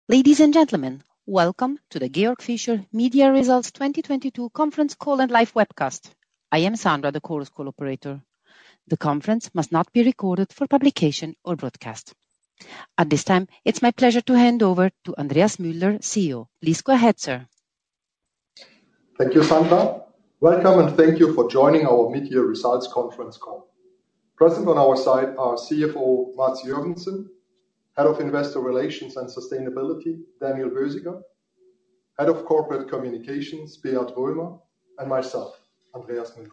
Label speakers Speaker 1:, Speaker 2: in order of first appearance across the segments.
Speaker 1: Ladies and gentlemen, welcome to the Georg Fischer Media Results 2022 conference call and live webcast. I am Sandra, the Chorus Call operator. The conference must not be recorded for publication or broadcast. At this time, it's my pleasure to hand over to Andreas Müller, CEO. Please go ahead, sir.
Speaker 2: Thank you, Sandra. Welcome and thank you for joining our mid-year results conference call. Present on our side are CFO Mads Jørgensen, Head of Investor Relations and Sustainability, Daniel Bösiger, Head of Corporate Communications, Beat Römer, and myself, Andreas Müller.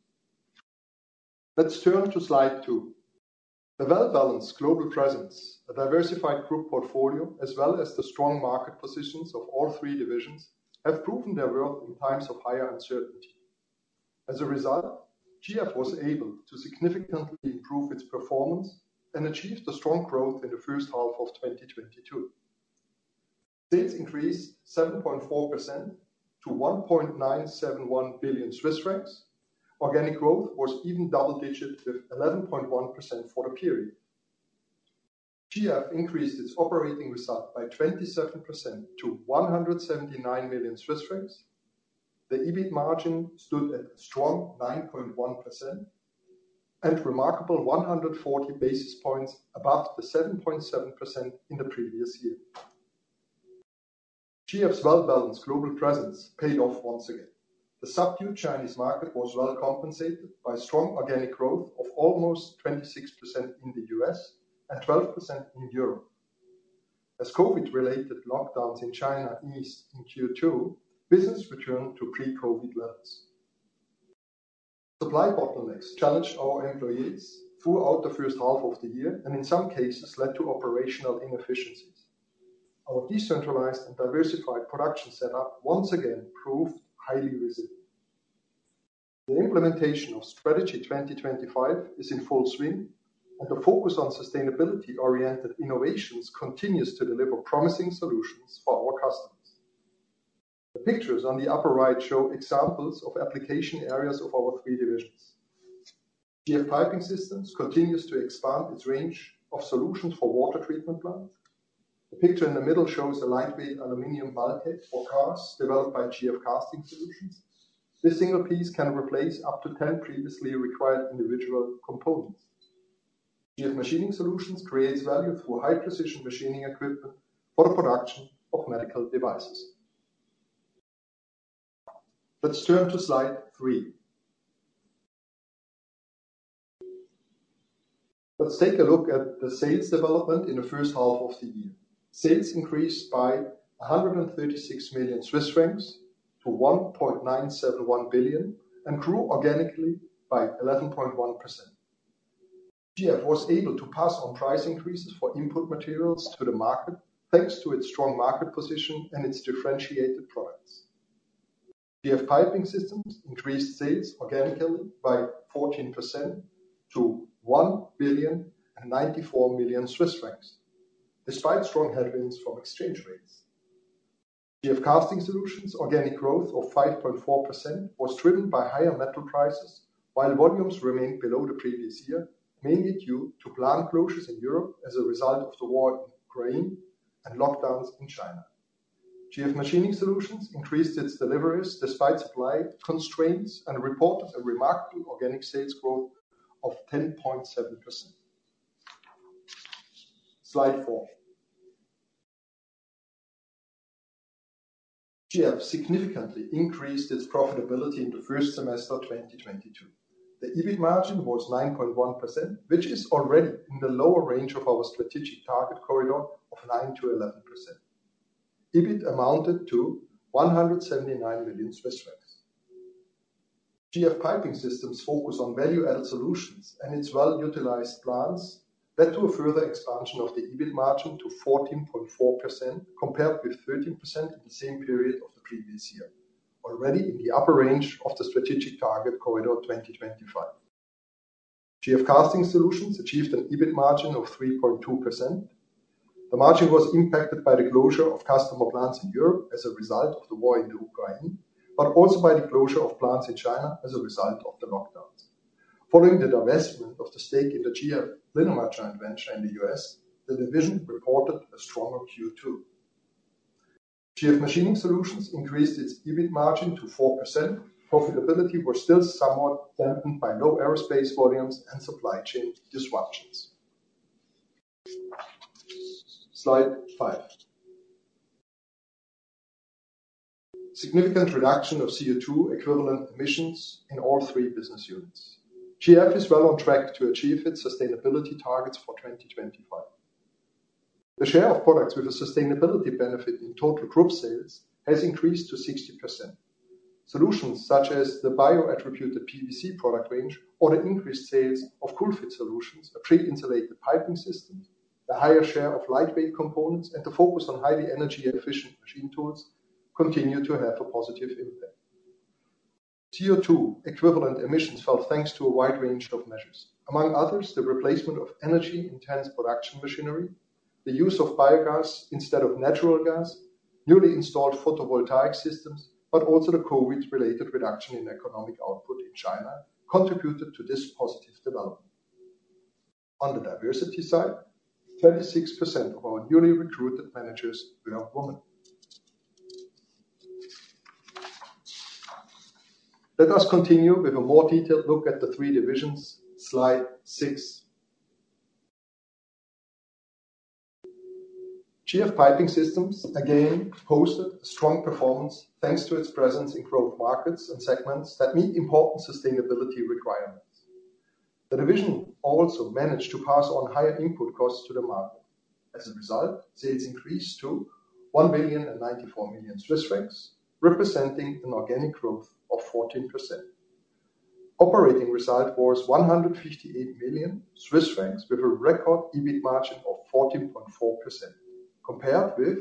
Speaker 2: Let's turn to slide 2. The well-balanced global presence, a diversified group portfolio, as well as the strong market positions of all three divisions, have proven their worth in times of higher uncertainty. As a result, GF was able to significantly improve its performance and achieved a strong growth in the first half of 2022. Sales increased 7.4% to 1.971 billion Swiss francs. Organic growth was even double-digit with 11.1% for the period. GF increased its operating result by 27% to 179 million Swiss francs. The EBIT margin stood at a strong 9.1% and remarkable 140 basis points above the 7.7% in the previous year. GF's well-balanced global presence paid off once again. The subdued Chinese market was well compensated by strong organic growth of almost 26% in the US and 12% in Europe. As COVID-related lockdowns in China eased in Q2, business returned to pre-COVID levels. Supply bottlenecks challenged our employees throughout the first half of the year and in some cases led to operational inefficiencies. Our decentralized and diversified production setup once again proved highly resilient. The implementation of Strategy 2025 is in full swing, and the focus on sustainability-oriented innovations continues to deliver promising solutions for our customers. The pictures on the upper right show examples of application areas of our three divisions. GF Piping Systems continues to expand its range of solutions for water treatment plants. The picture in the middle shows a lightweight aluminum bulkhead for cars developed by GF Casting Solutions. This single piece can replace up to 10 previously required individual components. GF Machining Solutions creates value through high-precision machining equipment for the production of medical devices. Let's turn to slide 3. Let's take a look at the sales development in the first half of the year. Sales increased by 136 million Swiss francs to 1.971 billion and grew organically by 11.1%. GF was able to pass on price increases for input materials to the market thanks to its strong market position and its differentiated products. GF Piping Systems increased sales organically by 14% to 1.094 billion, despite strong headwinds from exchange rates. GF Casting Solutions organic growth of 5.4% was driven by higher metal prices, while volumes remained below the previous year, mainly due to plant closures in Europe as a result of the war in Ukraine and lockdowns in China. GF Machining Solutions increased its deliveries despite supply constraints and reported a remarkable organic sales growth of 10.7%. Slide 4. GF significantly increased its profitability in the first semester 2022. The EBIT margin was 9.1%, which is already in the lower range of our strategic target corridor of 9 to 11%. EBIT amounted to 179 million Swiss francs. GF Piping Systems focus on value-added solutions and its well-utilized plants led to a further expansion of the EBIT margin to 14.4% compared with 13% in the same period of the previous year, already in the upper range of the strategic target corridor 2025. GF Casting Solutions achieved an EBIT margin of 3.2%. The margin was impacted by the closure of customer plants in Europe as a result of the war in Ukraine, but also by the closure of plants in China as a result of the lockdowns. Following the divestment of the stake in the GF Linamar joint venture in the US, the division reported a stronger Q2. GF Machining Solutions increased its EBIT margin to 4%. Profitability was still somewhat dampened by low aerospace volumes and supply chain disruptions. Slide 5. Significant reduction of CO2 equivalent emissions in all 3 business units. GF is well on track to achieve its sustainability targets for 2025. The share of products with a sustainability benefit in total group sales has increased to 60%. Solutions such as the bio-attributed PVC product range or the increased sales of CoolFit solutions, a pre-insulated piping system, the higher share of lightweight components, and the focus on highly energy-efficient machine tools continue to have a positive impact. CO2 equivalent emissions fell thanks to a wide range of measures. Among others, the replacement of energy-intense production machinery, the use of biogas instead of natural gas, newly installed photovoltaic systems, but also the COVID-related reduction in economic output in China contributed to this positive development. On the diversity side, 26% of our newly recruited managers were women. Let us continue with a more detailed look at the 3 divisions. Slide 6. GF Piping Systems again posted a strong performance thanks to its presence in growth markets and segments that meet important sustainability requirements. The division also managed to pass on higher input costs to the market. As a result, sales increased to 1,094 million Swiss francs, representing an organic growth of 14%. Operating result was 158 million Swiss francs with a record EBIT margin of 14.4%, compared with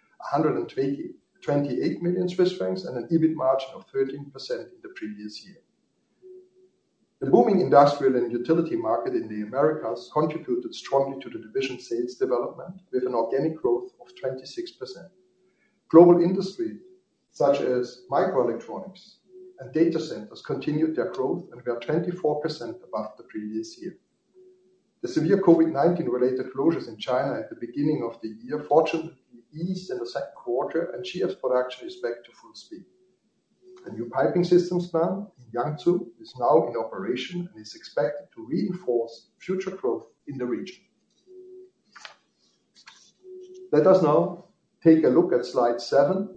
Speaker 2: 128 million Swiss francs and an EBIT margin of 13% in the previous year. The booming industrial and utility market in the Americas contributed strongly to the division's sales development with an organic growth of 26%. Global industry such as microelectronics and data centers continued their growth and were 24% above the previous year. The severe COVID-19 related closures in China at the beginning of the year fortunately eased in the second quarter, and GF's production is back to full speed. The new piping systems plant in Yangzhou is now in operation and is expected to reinforce future growth in the region. Let us now take a look at slide 7,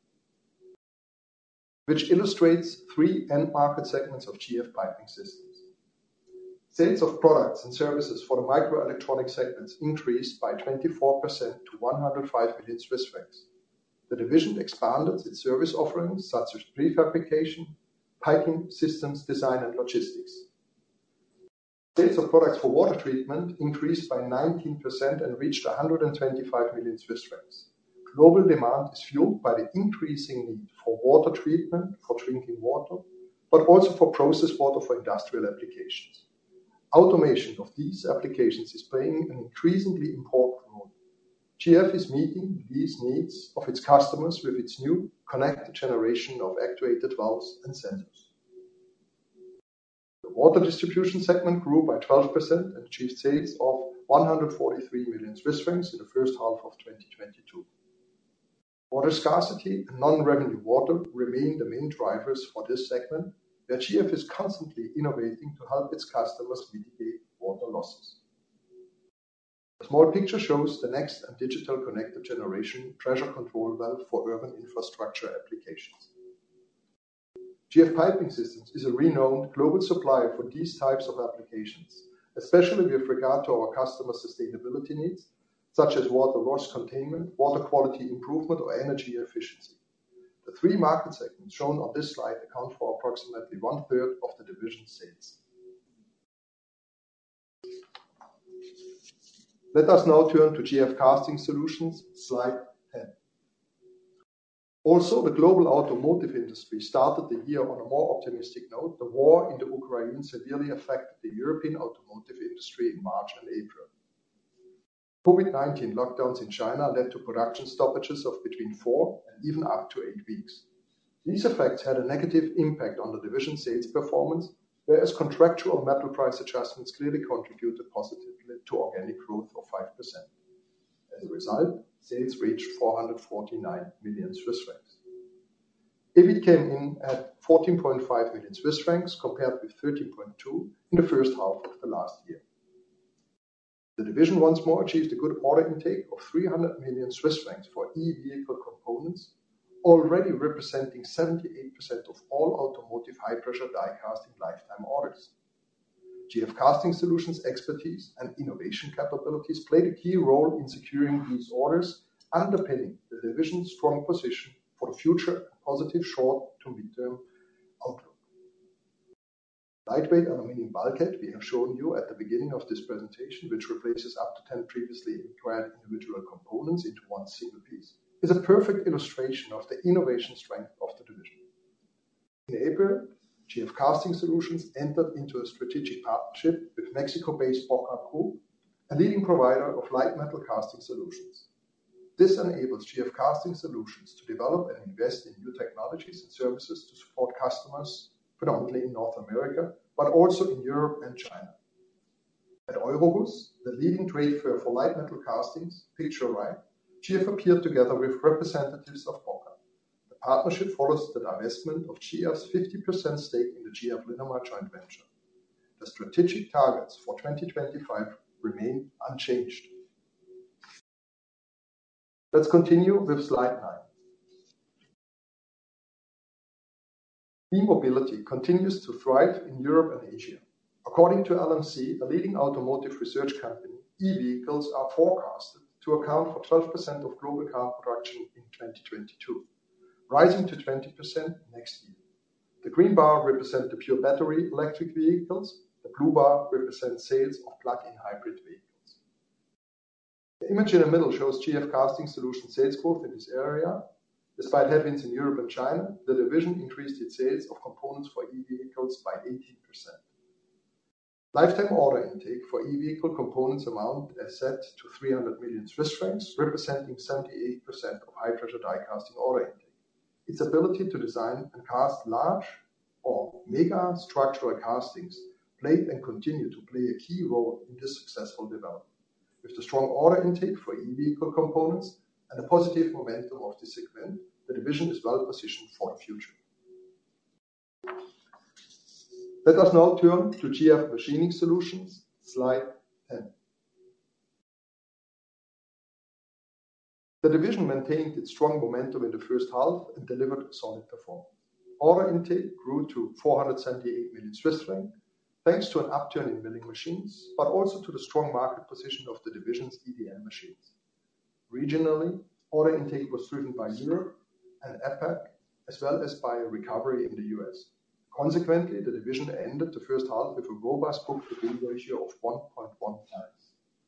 Speaker 2: which illustrates 3 end market segments of GF Piping Systems. Sales of products and services for the microelectronic segments increased by 24% to 105 million Swiss francs. The division expanded its service offerings such as prefabrication, piping systems design and logistics. Sales of products for water treatment increased by 19% and reached 125 million Swiss francs. Global demand is fueled by the increasing need for water treatment for drinking water, but also for process water for industrial applications. Automation of these applications is playing an increasingly important role. GF is meeting these needs of its customers with its new connected generation of actuated valves and sensors. The water distribution segment grew by 12% and achieved sales of 143 million Swiss francs in the first half of 2022. Water scarcity and non-revenue water remain the main drivers for this segment, where GF is constantly innovating to help its customers mitigate water losses. The small picture shows the next and digital connected generation pressure control valve for urban infrastructure applications. GF Piping Systems is a renowned global supplier for these types of applications, especially with regard to our customer sustainability needs, such as water loss containment, water quality improvement, or energy efficiency. The 3 market segments shown on this slide account for approximately 1/3 of the division's sales. Let us now turn to GF Casting Solutions, slide 10. Also, the global automotive industry started the year on a more optimistic note. The war in the Ukraine severely affected the European automotive industry in March and April. COVID-19 lockdowns in China led to production stoppages of between 4 and even up to 8 weeks. These effects had a negative impact on the division's sales performance, whereas contractual metal price adjustments clearly contributed positively to organic growth of 5%. As a result, Sales reached 449 million Swiss francs. EBIT came in at 14.5 million Swiss francs compared with 13.2 in the first half of the last year. The division once more achieved a good order intake of 300 million Swiss francs for e-vehicle components, already representing 78% of all automotive high-pressure die casting lifetime orders. GF Casting Solutions' expertise and innovation capabilities played a key role in securing these orders, underpinning the division's strong position for the future and positive short to mid-term outlook. Lightweight aluminum bulkhead we have shown you at the beginning of this presentation, which replaces up to 10 previously acquired individual components into one single piece, is a perfect illustration of the innovation strength of the division. In April, GF Casting Solutions entered into a strategic partnership with Mexico-based Bocar Group, a leading provider of light metal casting solutions. This enables GF Casting Solutions to develop and invest in new technologies and services to support customers predominantly in North America, but also in Europe and China. At Eurobus, the leading trade fair for light metal castings, picture right, GF appeared together with representatives of Bocar. The partnership follows the divestment of GF's 50% stake in the GF Linamar joint venture. The strategic targets for 2025 remain unchanged. Let's continue with slide 9. E-mobility continues to thrive in Europe and Asia. According to LMC, a leading automotive research company, e-vehicles are forecasted to account for 12% of global car production in 2022, rising to 20% next year. The green bar represents the pure battery electric vehicles. The blue bar represents sales of plug-in hybrid vehicles. The image in the middle shows GF Casting Solutions sales growth in this area. Despite headwinds in Europe and China, the division increased its sales of components for e-vehicles by 18%. Lifetime order intake for e-vehicle components amount as said to 300 million Swiss francs, representing 78% of high-pressure die casting order intake. Its ability to design and cast large or mega structural castings played and continue to play a key role in this successful development. With the strong order intake for e-vehicle components and the positive momentum of this segment, the division is well positioned for the future. Let us now turn to GF Machining Solutions, slide 10. The division maintained its strong momentum in the first half and delivered a solid performance. Order intake grew to 478 million Swiss francs, thanks to an upturn in milling machines, but also to the strong market position of the division's EDM machines. Regionally, order intake was driven by Europe and APAC, as well as by a recovery in the US. Consequently, the division ended the first half with a robust book-to-bill ratio of 1.1 times.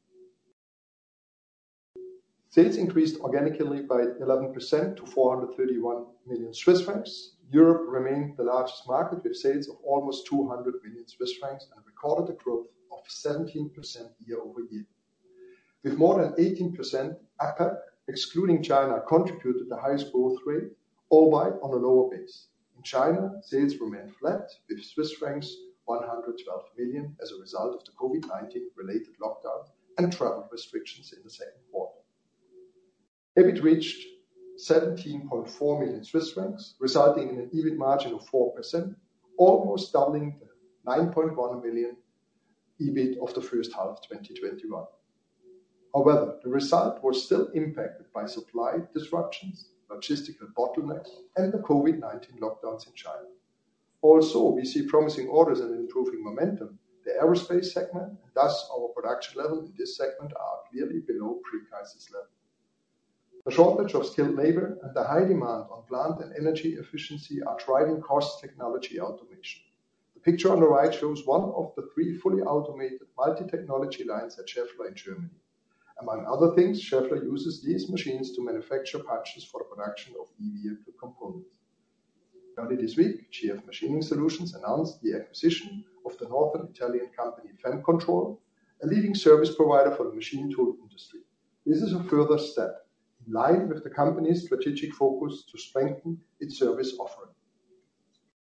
Speaker 2: Sales increased organically by 11% to 431 million Swiss francs. Europe remained the largest market with sales of almost 200 million Swiss francs and recorded a growth of 17% year over year. With more than 18%, APAC, excluding China, contributed the highest growth rate, albeit on a lower base. In China, sales remained flat with Swiss francs 112 million as a result of the COVID-19 related lockdown and travel restrictions in the second quarter. EBIT reached 17.4 million Swiss francs, resulting in an EBIT margin of 4%, almost doubling the 9.1 million EBIT of the first half 2021. However, the result was still impacted by supply disruptions, logistical bottlenecks, and the COVID-19 lockdowns in China. Also, we see promising orders and improving momentum. The aerospace segment, and thus our production level in this segment, are clearly below pre-crisis level. The shortage of skilled labor and the high demand on plant and energy efficiency are driving cost technology automation. The picture on the right shows one of the 3 fully automated multi-technology lines at Schaeffler in Germany. Among other things, Schaeffler uses these machines to manufacture punches for the production of e-vehicle components. Early this week, GF Machining Solutions announced the acquisition of the northern Italian company FemControl, a leading service provider for the machine tool industry. This is a further step in line with the company's strategic focus to strengthen its service offering.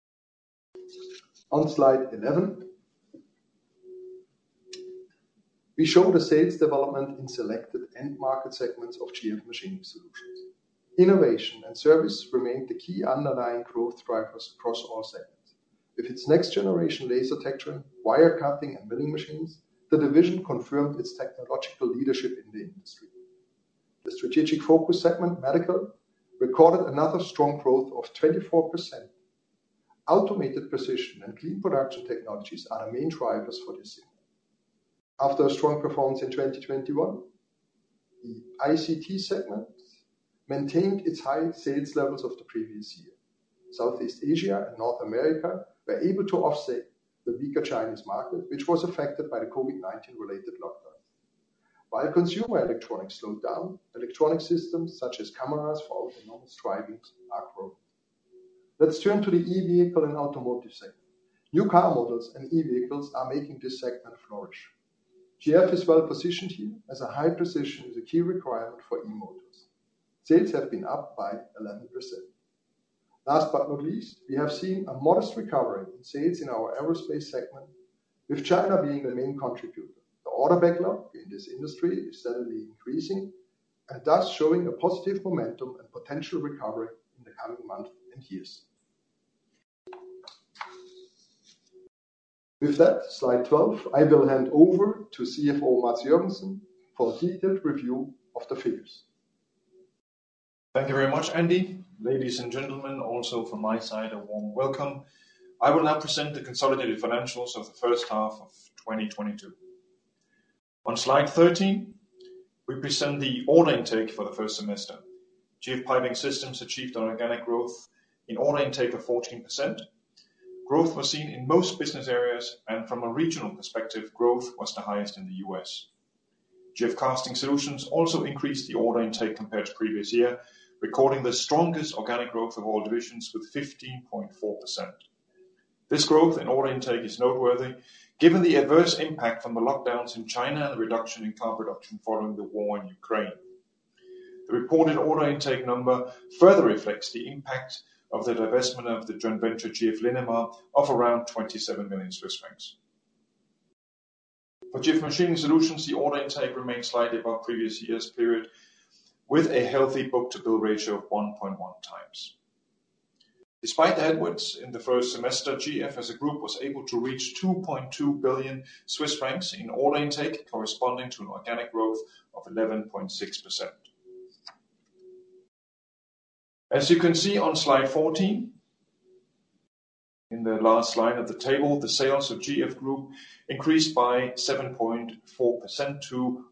Speaker 2: On slide 11, we show the sales development in selected end market segments of GF Machining Solutions. Innovation and service remained the key underlying growth drivers across all segments. With its next-generation laser texturing, wire cutting, and milling machines, the division confirmed its technological leadership in the industry. The strategic focus segment, medical, recorded another strong growth of 24%. Automated precision and clean production technologies are the main drivers for this segment. After a strong performance in 2021, the ICT segment maintained its high sales levels of the previous year. Southeast Asia and North America were able to offset the weaker Chinese market, which was affected by the COVID-19 related lockdown. While consumer electronics slowed down, electronic systems such as cameras for autonomous driving are growing. Let's turn to the e-vehicle and automotive segment. New car models and e-vehicles are making this segment flourish. GF is well positioned here as a high precision is a key requirement for e-motors. Sales have been up by 11%. Last but not least, we have seen a modest recovery in sales in our aerospace segment, with China being the main contributor. The order backlog in this industry is steadily increasing and thus showing a positive momentum and potential recovery in the coming months and years. With that, slide 12, I will hand over to CFO Mads Jørgensen for a detailed review of the figures.
Speaker 3: Thank you very much, Andy. Ladies and gentlemen, also from my side, a warm welcome. I will now present the consolidated financials of the first half of 2022. On slide 13, we present the order intake for the first semester. GF Piping Systems achieved an organic growth in order intake of 14%. Growth was seen in most business areas, and from a regional perspective, growth was the highest in the US. GF Casting Solutions also increased the order intake compared to previous year, recording the strongest organic growth of all divisions with 15.4%. This growth in order intake is noteworthy given the adverse impact from the lockdowns in China and the reduction in car production following the war in Ukraine. The reported order intake number further reflects the impact of the divestment of the joint venture GF Linamar of around 27 million Swiss francs. For GF Machining Solutions, the order intake remained slightly above previous year's period, with a healthy book-to-bill ratio of 1.1 times. Despite the headwinds in the first semester, GF as a group was able to reach 2.2 billion Swiss francs in order intake, corresponding to an organic growth of 11.6%. As you can see on slide 14, in the last line of the table, the sales of GF Group increased by 7.4% to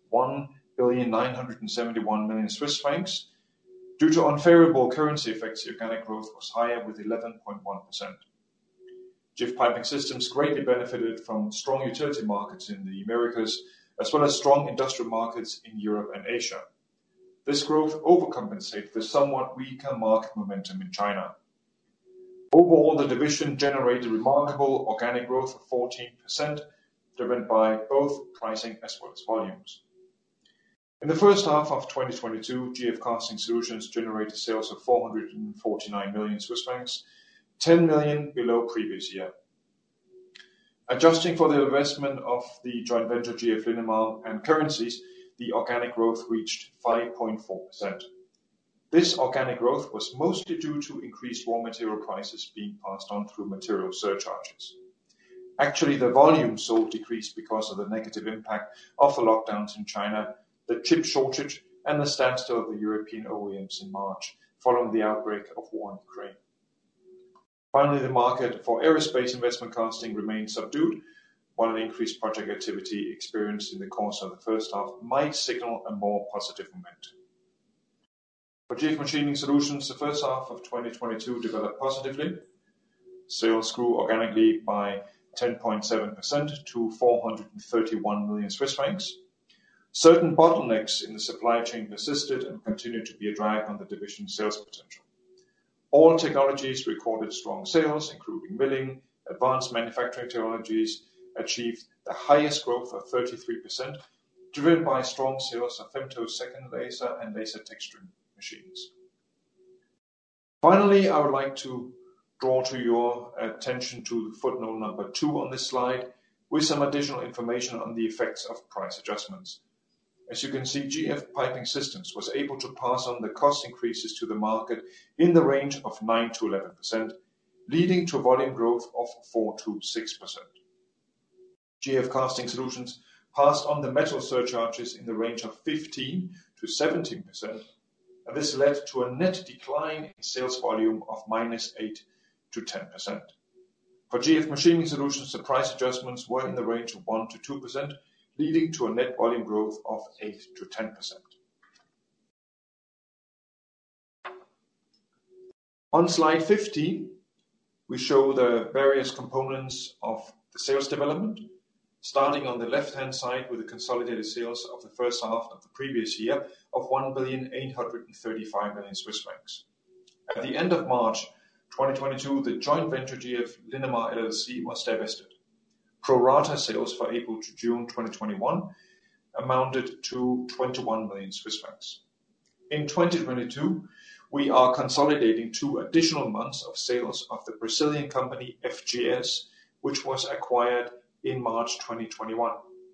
Speaker 3: 1,971 million Swiss francs. Due to unfavorable currency effects, the organic growth was higher with 11.1%. GF Piping Systems greatly benefited from strong utility markets in the Americas, as well as strong industrial markets in Europe and Asia. This growth overcompensated the somewhat weaker market momentum in China. Overall, the division generated remarkable organic growth of 14%, driven by both pricing as well as volumes. In the first half of 2022, GF Casting Solutions generated sales of 449 million Swiss francs, 10 million below previous year. Adjusting for the investment of the joint venture GF Linamar and currencies, the organic growth reached 5.4%. This organic growth was mostly due to increased raw material prices being passed on through material surcharges. Actually, the volume sold decreased because of the negative impact of the lockdowns in China, the chip shortage, and the standstill of the European OEMs in March, following the outbreak of war in Ukraine. Finally, the market for aerospace investment casting remained subdued, while an increased project activity experienced in the course of the first half might signal a more positive momentum. For GF Machining Solutions, the first half of 2022 developed positively. Sales grew organically by 10.7% to 431 million Swiss francs. Certain bottlenecks in the supply chain persisted and continued to be a drag on the division's sales potential. All technologies recorded strong sales, including milling. Advanced manufacturing technologies achieved the highest growth of 33%, driven by strong sales of femtosecond second laser and laser texturing machines. Finally, I would like to draw to your attention to footnote number 2 on this slide, with some additional information on the effects of price adjustments. As you can see, GF Piping Systems was able to pass on the cost increases to the market in the range of 9 to 11%, leading to volume growth of 4 to 6%. GF Casting Solutions passed on the metal surcharges in the range of 15 to 17%, and this led to a net decline in sales volume of minus 8 to 10%. For GF Machining Solutions, the price adjustments were in the range of 1 to 2%, leading to a net volume growth of 8 to 10%. On slide 15, we show the various components of the sales development, starting on the left-hand side with the consolidated sales of the first half of the previous year of 1,835 million Swiss francs. At the end of March 2022, the joint venture GF Linamar LLC was divested. Pro rata sales for April to June 2021 amounted to 21 million Swiss francs. In 2022, we are consolidating 2 additional months of sales of the Brazilian company FGS, which was acquired in March 2021.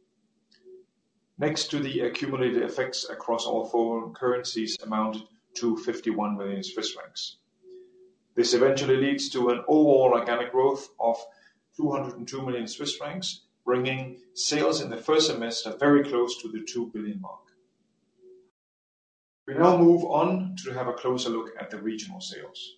Speaker 3: Next to the accumulated effects across all foreign currencies amounted to 51 million Swiss francs. This eventually leads to an overall organic growth of 202 million Swiss francs, bringing sales in the first semester very close to the 2 billion mark. We now move on to have a closer look at the regional sales.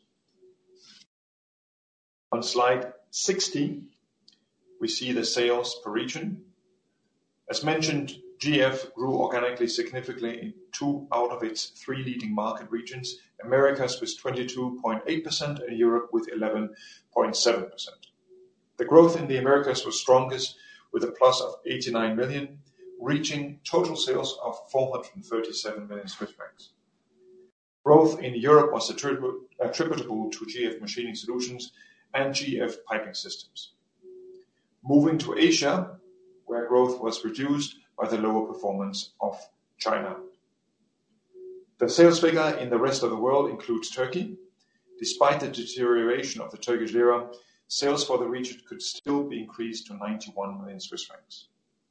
Speaker 3: On slide 16, we see the sales per region. As mentioned, GF grew organically significantly in 2 out of its 3 leading market regions, Americas with 22.8% and Europe with 11.7%. The growth in the Americas was strongest with a plus of 89 million, reaching total sales of 437 million Swiss francs. Growth in Europe was attributable to GF Machining Solutions and GF Piping Systems. Moving to Asia, where growth was reduced by the lower performance of China. The sales figure in the rest of the world includes Turkey. Despite the deterioration of the Turkish lira, sales for the region could still be increased to 91 million Swiss francs.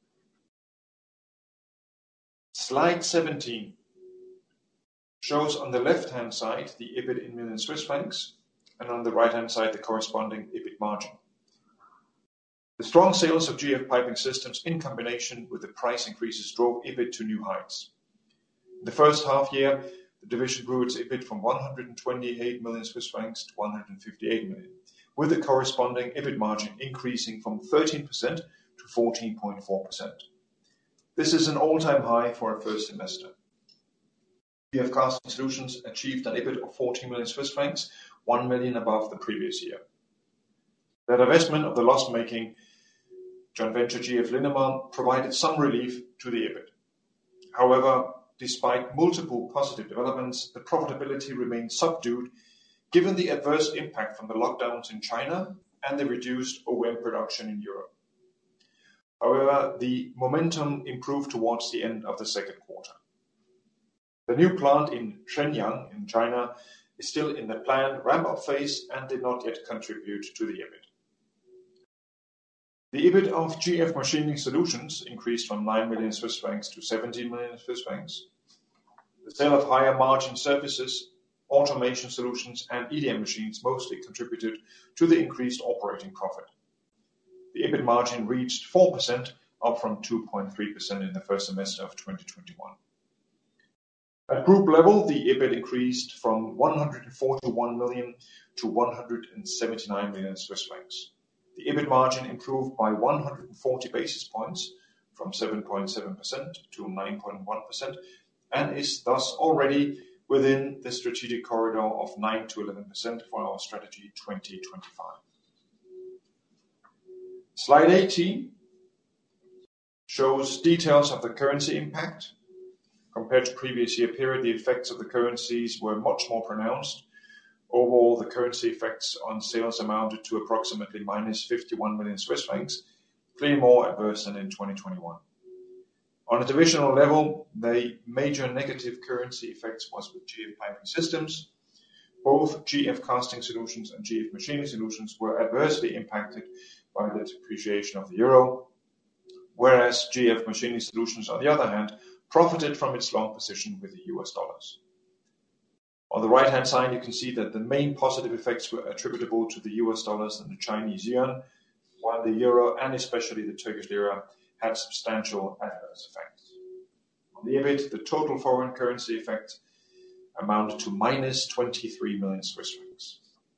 Speaker 3: Slide 17 shows on the left-hand side the EBIT in million Swiss francs, and on the right-hand side the corresponding EBIT margin. The strong sales of GF Piping Systems in combination with the price increases drove EBIT to new heights. In the first half year, the division grew its EBIT from 128 million Swiss francs to 158 million, with the corresponding EBIT margin increasing from 13% to 14.4%. This is an all-time high for a first semester. GF Casting Solutions achieved an EBIT of 14 million Swiss francs, 1 million above the previous year. The divestment of the loss-making joint venture GF Linamar provided some relief to the EBIT. However, despite multiple positive developments, the profitability remained subdued given the adverse impact from the lockdowns in China and the reduced OEM production in Europe. However, the momentum improved towards the end of the second quarter. The new plant in Shenyang in China is still in the planned ramp-up phase and did not yet contribute to the EBIT. The EBIT of GF Machining Solutions increased from 9 million Swiss francs to 17 million Swiss francs. The sale of higher margin services, automation solutions and EDM machines mostly contributed to the increased operating profit. The EBIT margin reached 4%, up from 2.3% in the first semester of 2021. At group level, the EBIT increased from 141 million to 179 million Swiss francs. The EBIT margin improved by 140 basis points from 7.7% to 9.1% and is thus already within the strategic corridor of 9 to 11% for our strategy 2025. Slide 18 shows details of the currency impact. Compared to previous year period, the effects of the currencies were much more pronounced. Overall, the currency effects on sales amounted to approximately minus 51 million Swiss francs, clearly more adverse than in 2021. On a divisional level, the major negative currency effects was with GF Piping Systems. Both GF Casting Solutions and GF Machining Solutions were adversely impacted by the depreciation of the euro. whereas GF Machining Solutions, on the other hand, profited from its long position with the US dollars. On the right-hand side, you can see that the main positive effects were attributable to the US dollars and the Chinese yuan, while the euro and especially the Turkish lira had substantial adverse effects. On the EBIT, the total foreign currency effect amounted to minus 23 million Swiss francs.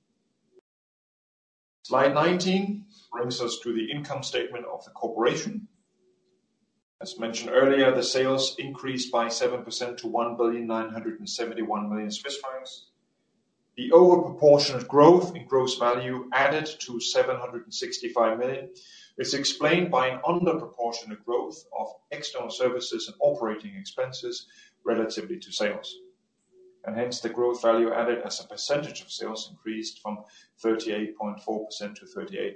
Speaker 3: Slide 19 brings us to the income statement of the corporation. As mentioned earlier, the sales increased by 7% to 1,971 million Swiss francs. The overproportionate growth in gross value added to 765 million is explained by an underproportionate growth of external services and operating expenses relatively to sales. And hence the growth value added as a percentage of sales increased from 38.4% to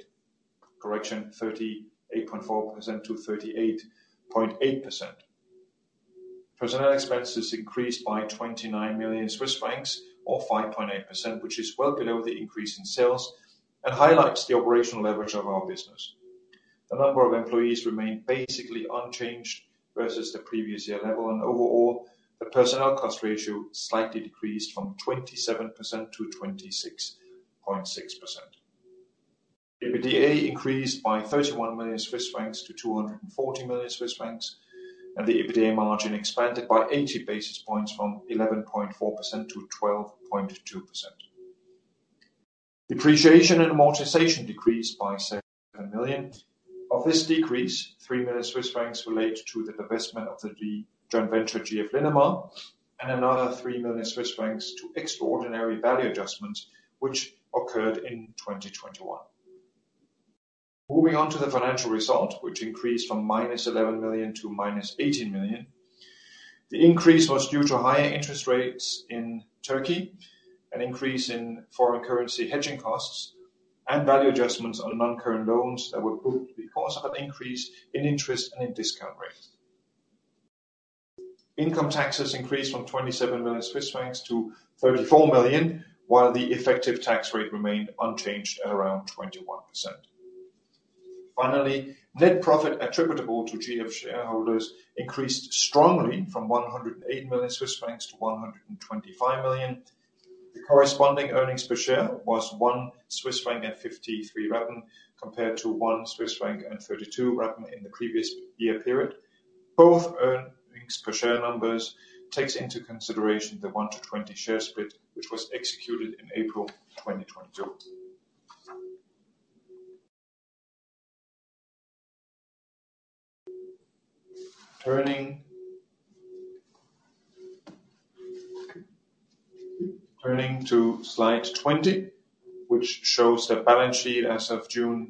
Speaker 3: 38.4% to 38.8%. Personnel expenses increased by 29 million Swiss francs or 5.8%, which is well below the increase in sales and highlights the operational leverage of our business. The number of employees remained basically unchanged versus the previous year level, and overall, the personnel cost ratio slightly decreased from 27% to 26.6%. EBITDA increased by 31 million Swiss francs to 240 million Swiss francs, and the EBITDA margin expanded by 80 basis points from 11.4% to 12.2%. Depreciation and amortization decreased by 7 million. Of this decrease, 3 million Swiss francs relate to the divestment of the joint venture GF Linamar, and another 3 million Swiss francs to extraordinary value adjustments which occurred in 2021. Moving on to the financial result, which increased from minus 11 million to minus 18 million. The increase was due to higher interest rates in Turkey, an increase in foreign currency hedging costs, and value adjustments on non-current loans that were booked because of an increase in interest and in discount rates. Income taxes increased from 27 million Swiss francs to 34 million, while the effective tax rate remained unchanged at around 21%. Finally, net profit attributable to GF shareholders increased strongly from 108 million Swiss francs to 125 million. The corresponding earnings per share was 1 Swiss franc and 53 rappen compared to 1 Swiss franc and 32 rappen in the previous year period. Both earnings per share numbers takes into consideration the 1-to-20 share split, which was executed in April 2022. Turning to slide 20, which shows the balance sheet as of June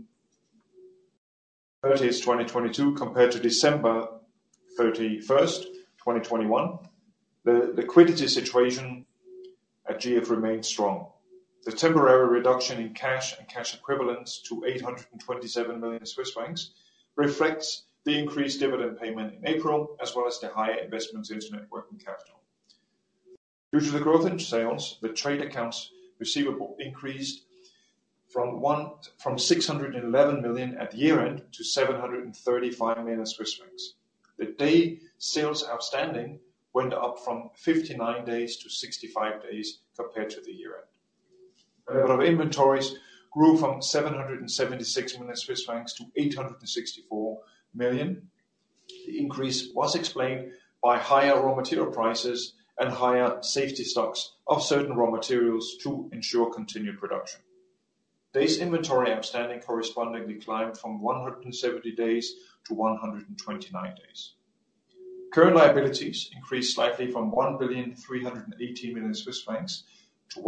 Speaker 3: 30th, 2022 compared to December 31st, 2021. The liquidity situation at GF remains strong. The temporary reduction in cash and cash equivalents to 827 million Swiss francs reflects the increased dividend payment in April, as well as the higher investments into net working capital. Due to the growth in sales, the trade accounts receivable increased from 611 million at year-end to 735 million Swiss francs. The day sales outstanding went up from 59 days to 65 days compared to the year-end. The level of inventories grew from 776 million Swiss francs to 864 million. The increase was explained by higher raw material prices and higher safety stocks of certain raw materials to ensure continued production. Days inventory outstanding correspondingly climbed from 170 days to 129 days. Current liabilities increased slightly from 1,318 million Swiss francs to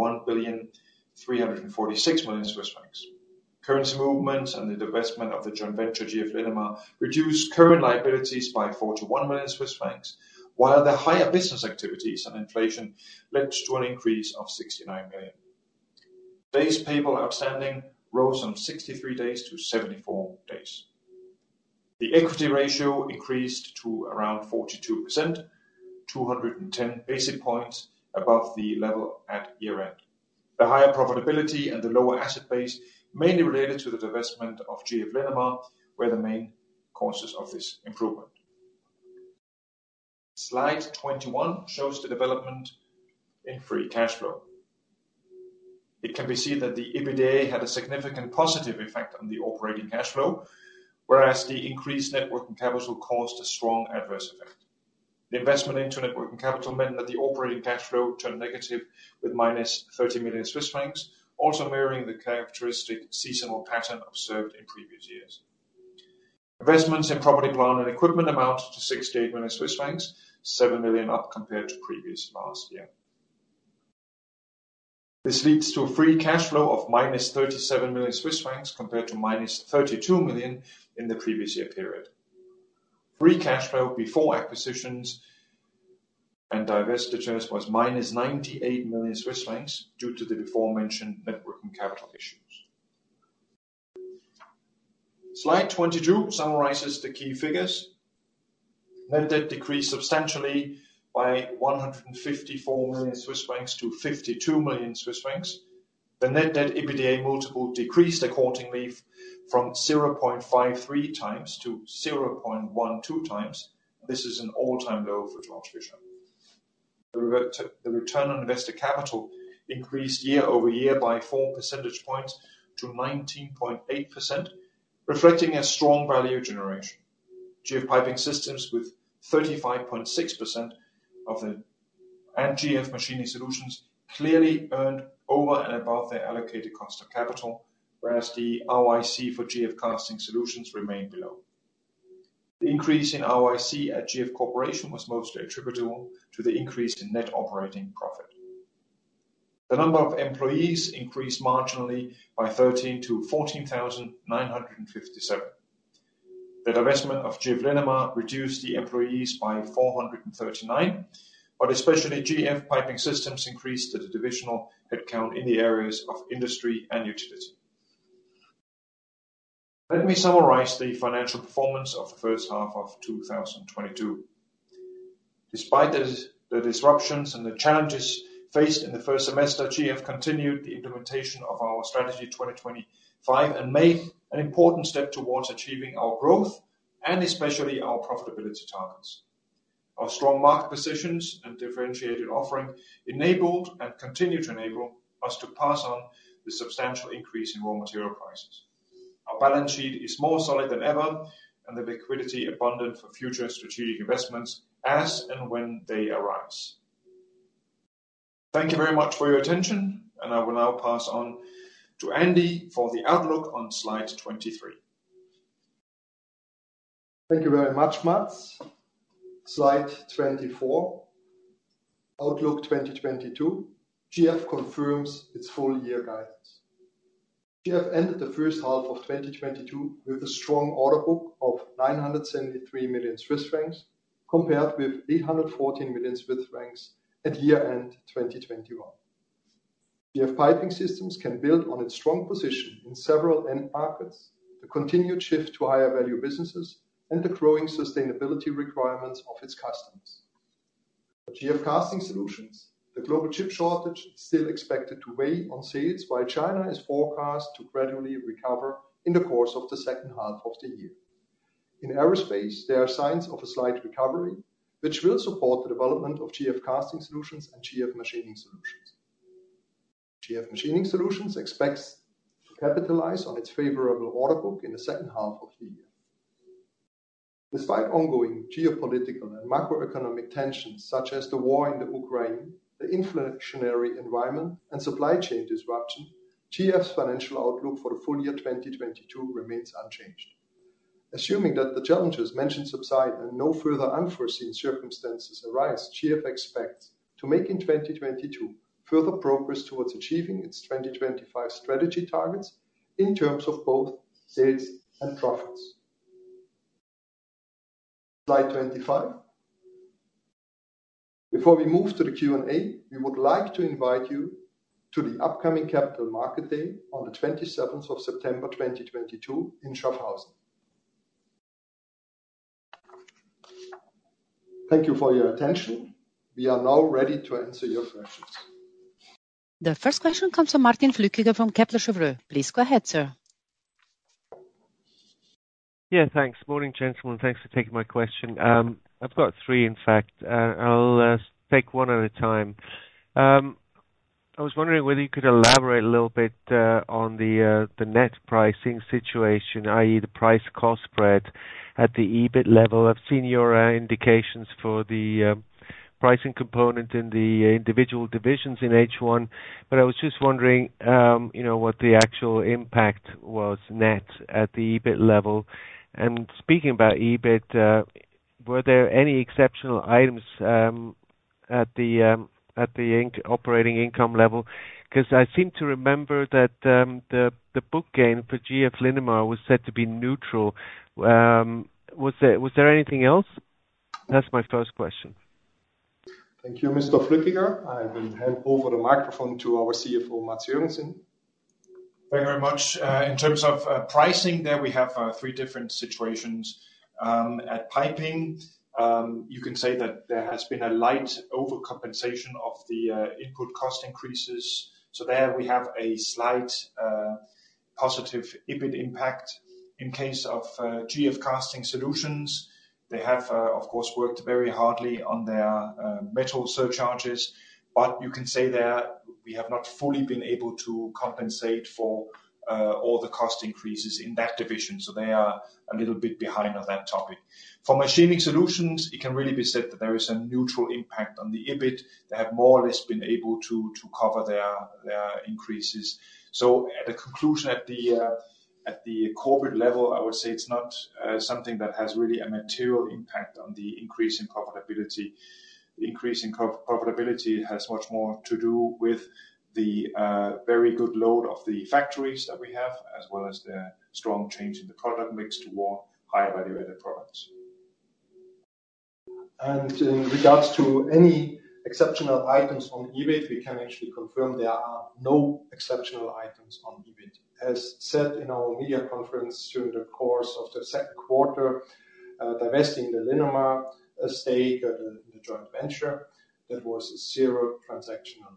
Speaker 3: 1,346 million Swiss francs. Currency movements and the divestment of the joint venture GF Linamar reduced current liabilities by 41 million Swiss francs, while the higher business activities and inflation led to an increase of 69 million. Days payable outstanding rose from 63 days to 74 days. The equity ratio increased to around 42%, 210 basis points above the level at year-end. The higher profitability and the lower asset base mainly related to the divestment of GF Linamar were the main causes of this improvement. Slide 21 shows the development in free cash flow. It can be seen that the EBITDA had a significant positive effect on the operating cash flow, whereas the increased net working capital caused a strong adverse effect. The investment into net working capital meant that the operating cash flow turned negative with minus 30 million Swiss francs, also mirroring the characteristic seasonal pattern observed in previous years. Investments in property, plant and equipment amounted to 68 million Swiss francs, 7 million up compared to previous last year. This leads to a free cash flow of minus 37 million Swiss francs compared to minus 32 million in the previous year period. Free cash flow before acquisitions and divestitures was minus 98 million Swiss francs due to the before mentioned net working capital issues. Slide 22 summarizes the key figures. Net debt decreased substantially by 154 million Swiss francs to 52 million Swiss francs. The net debt EBITDA multiple decreased accordingly from 0.53 times to 0.12 times. This is an all-time low for Georg Fischer. The return on invested capital increased year over year by 4 percentage points to 19.8%, reflecting a strong value generation. GF Piping Systems with 35.6% and GF Machining Solutions clearly earned over and above their allocated cost of capital, whereas the ROIC for GF Casting Solutions remained below. The increase in ROIC at GF Corporation was mostly attributable to the increase in net operating profit. The number of employees increased marginally by 13 to 14,957. The divestment of GF Linamar reduced the employees by 439, but especially GF Piping Systems increased the divisional headcount in the areas of industry and utility. Let me summarize the financial performance of the first half of 2022. Despite the disruptions and the challenges faced in the first semester, GF continued the implementation of our strategy 2025 and made an important step towards achieving our growth and especially our profitability targets. Our strong market positions and differentiated offering enabled and continue to enable us to pass on the substantial increase in raw material prices. Our balance sheet is more solid than ever and the liquidity abundant for future strategic investments as and when they arise. Thank you very much for your attention, and I will now pass on to Andy for the outlook on slide 23.
Speaker 2: Thank you very much, Mats. Slide 24, Outlook 2022. GF confirms its full year guidance. GF ended the first half of 2022 with a strong order book of 973 million Swiss francs, compared with 814 million Swiss francs at year-end 2021. GF Piping Systems can build on its strong position in several end markets, the continued shift to higher value businesses, and the growing sustainability requirements of its customers. For GF Casting Solutions, the global chip shortage is still expected to weigh on sales, while China is forecast to gradually recover in the course of the second half of the year. In aerospace, there are signs of a slight recovery, which will support the development of GF Casting Solutions and GF Machining Solutions. GF Machining Solutions expects to capitalize on its favorable order book in the second half of the year. Despite ongoing geopolitical and macroeconomic tensions such as the war in the Ukraine, the inflationary environment and supply chain disruption, GF's financial outlook for the full year 2022 remains unchanged. Assuming that the challenges mentioned subside and no further unforeseen circumstances arise, GF expects to make in 2022 further progress towards achieving its 2025 strategy targets in terms of both sales and profits. Slide 25. Before we move to the Q&A, we would like to invite you to the upcoming Capital Market Day on the 27th of September 2022 in Schaffhausen. Thank you for your attention. We are now ready to answer your questions.
Speaker 1: The first question comes from Martin Flückiger from Kepler Cheuvreux. Please go ahead, sir.
Speaker 4: Yeah, thanks. Morning, gentlemen. Thanks for taking my question. I've got three, in fact. I'll take one at a time. I was wondering whether you could elaborate a little bit on the net pricing situation, i.e., the price-cost spread at the EBIT level. I've seen your indications for the pricing component in the individual divisions in H1, but I was just wondering, what the actual impact was net at the EBIT level. And speaking about EBIT, were there any exceptional items at the operating income level? Because I seem to remember that the book gain for GF Linamar was said to be neutral. Was there anything else? That's my first question.
Speaker 2: Thank you, Mr. Flückiger. I will hand over the microphone to our CFO, Mads Jørgensen.
Speaker 3: Thank you very much. In terms of pricing, there we have three different situations. At piping, you can say that there has been a light overcompensation of the input cost increases. So there we have a slight positive EBIT impact. In case of GF Casting Solutions, they have, of course, worked very hardly on their metal surcharges, but you can say there we have not fully been able to compensate for all the cost increases in that division. So they are a little bit behind on that topic. For Machining Solutions, it can really be said that there is a neutral impact on the EBIT. They have more or less been able to cover their increases. So at the conclusion, at the corporate level, I would say it's not something that has really a material impact on the increase in profitability. The increase in profitability has much more to do with the very good load of the factories that we have, as well as the strong change in the product mix toward higher value-added products.
Speaker 2: And in regards to any exceptional items on EBIT, we can actually confirm there are no exceptional items on EBIT. As said in our media conference during the course of the second quarter, divesting the Linamar stake, the joint venture, that was zero transactional.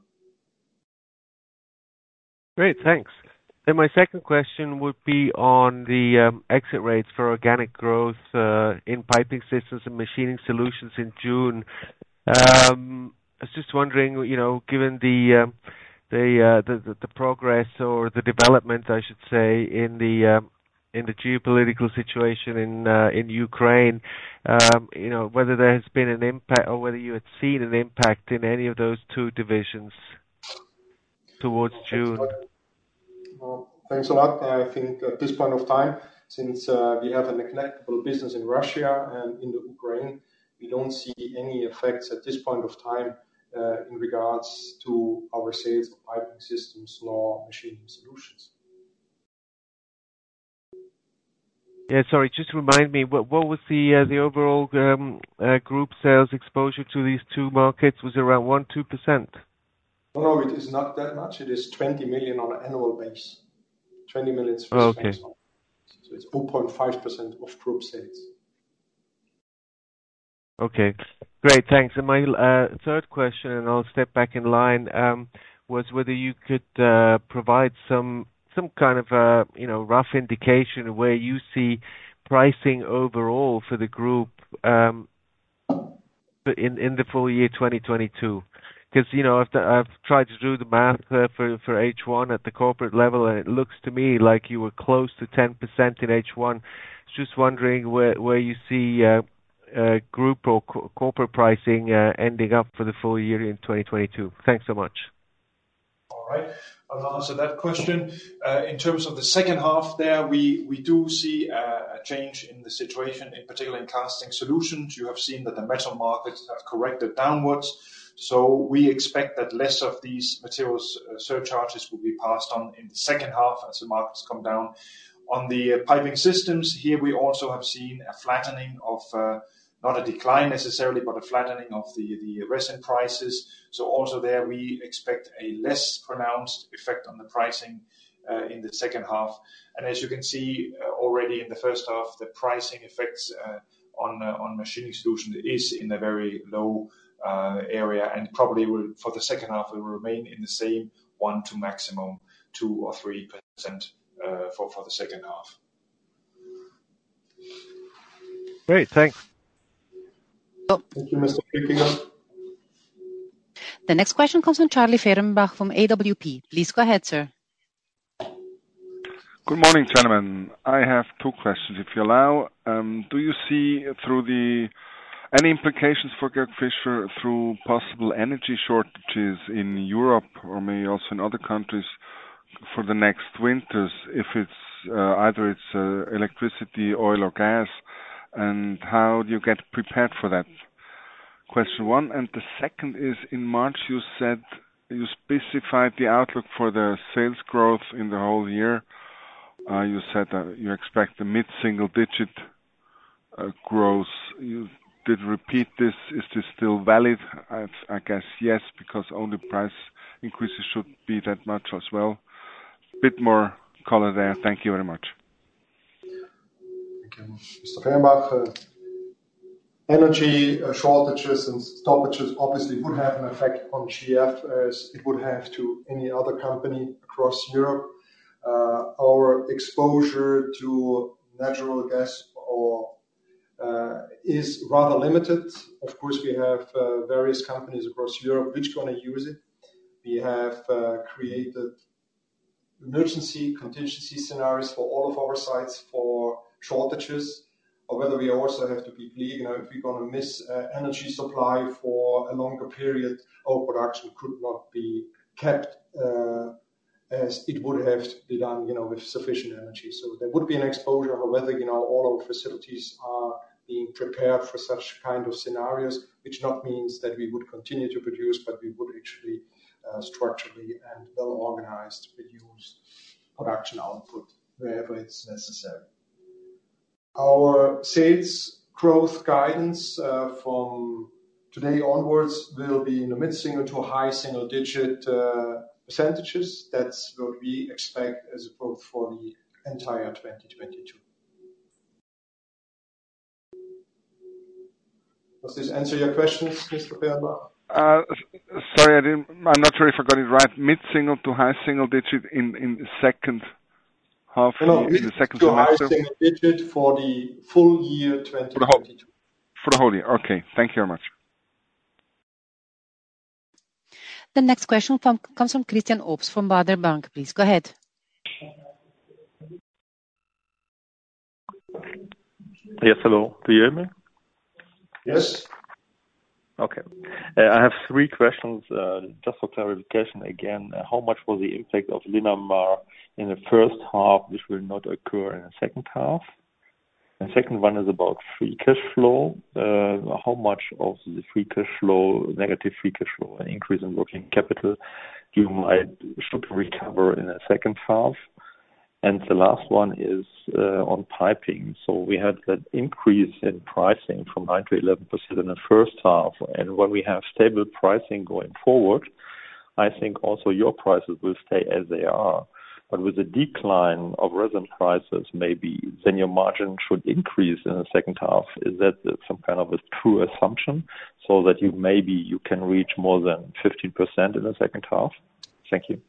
Speaker 4: Great, thanks. Then my second question would be on the exit rates for organic growth in piping systems and machining solutions in June. I was just wondering, given the progress or the development, I should say, in the geopolitical situation in Ukraine, whether there has been an impact or whether you had seen an impact in any of those two divisions towards June.
Speaker 2: Well, thanks a lot. I think at this point of time, since we have a negligible business in Russia and in the Ukraine, we don't see any effects at this point of time in regards to our sales of piping systems nor machining solutions.
Speaker 4: Yeah, sorry, just remind me, what was the overall group sales exposure to these two markets? Was it around 1-2%?
Speaker 2: No, it is not that much. It is 20 million on an annual base. 20 million Swiss francs. So it's 0.5% of group sales.
Speaker 4: Okay, great, thanks. And my third question, and I'll step back in line, was whether you could provide some kind of rough indication of where you see pricing overall for the group in the full year 2022. Because I've tried to do the math for H1 at the corporate level, and it looks to me like you were close to 10% in H1. Just wondering where you see group or corporate pricing ending up for the full year in 2022. Thanks so much.
Speaker 3: All right, I'll answer that question. In terms of the second half there, we do see a change in the situation, in particular in casting solutions. You have seen that the metal markets have corrected downwards. So we expect that less of these materials surcharges will be passed on in the second half as the markets come down. On the piping systems, here we also have seen a flattening of, not a decline necessarily, but a flattening of the resin prices. So also there we expect a less pronounced effect on the pricing in the second half. And as you can see already in the first half, the pricing effects on machining solutions is in a very low area, and probably will, for the second half, will remain in the same 1 to maximum 2 or 3% for the second half.
Speaker 4: Great, thanks.
Speaker 2: Thank you, Mr. Flückiger.
Speaker 1: The next question comes from Charlie Fehrenbach from AWP. Please go ahead, sir.
Speaker 5: Good morning, gentlemen. I have two questions, if you allow. Do you see any implications for Georg Fischer through possible energy shortages in Europe or maybe also in other countries for the next winters, if it's either electricity, oil or gas, and how do you get prepared for that? Question one. And the second is, in March you said you specified the outlook for the sales growth in the whole year. You said that you expect a mid-single-digit growth. You did repeat this. Is this still valid? I guess yes, because only price increases should be that much as well. Bit more color there. Thank you very much.
Speaker 2: Thank you, Mr. Fehrenbach. Energy shortages and stoppages obviously would have an effect on GF as it would have to any other company across Europe. Our exposure to natural gas is rather limited. Of course, we have various companies across Europe which are going to use it. We have created emergency contingency scenarios for all of our sites for shortages, or whether we also have to be clear, if we're going to miss energy supply for a longer period, our production could not be kept as it would have to be done, with sufficient energy. So there would be an exposure. However, all our facilities are being prepared for such kind of scenarios, which not means that we would continue to produce, but we would actually structurally and well organized reduce production output wherever it's necessary. Our sales growth guidance from today onwards will be in the mid-single to high single-digit percentages. That's what we expect as a growth for the entire 2022. Does this answer your questions, Mr. Fehrenbach?
Speaker 5: Sorry, I'm not sure if I got it right. Mid-single to high single-digit in the second half year, in the second semester?
Speaker 2: High single-digit for the full year 2022.
Speaker 5: For the whole year. Okay. Thank you very much.
Speaker 1: The next question comes from Christian Obst from Baader Bank. Please go ahead.
Speaker 6: Yes, hello. Do you hear me?
Speaker 2: Yes.
Speaker 6: Okay. I have three questions, just for clarification again. How much was the impact of Linamar in the first half, which will not occur in the second half? The second one is about free cash flow. How much of the free cash flow, negative free cash flow, an increase in working capital, should recover in the second half? And the last one is on piping. So we had that increase in pricing from 9 to 11% in the first half. And when we have stable pricing going forward, I think also your prices will stay as they are. But with the decline of resin prices, maybe then your margin should increase in the second half. Is that some kind of a true assumption, so that you can reach more than 15% in the second half? Thank you.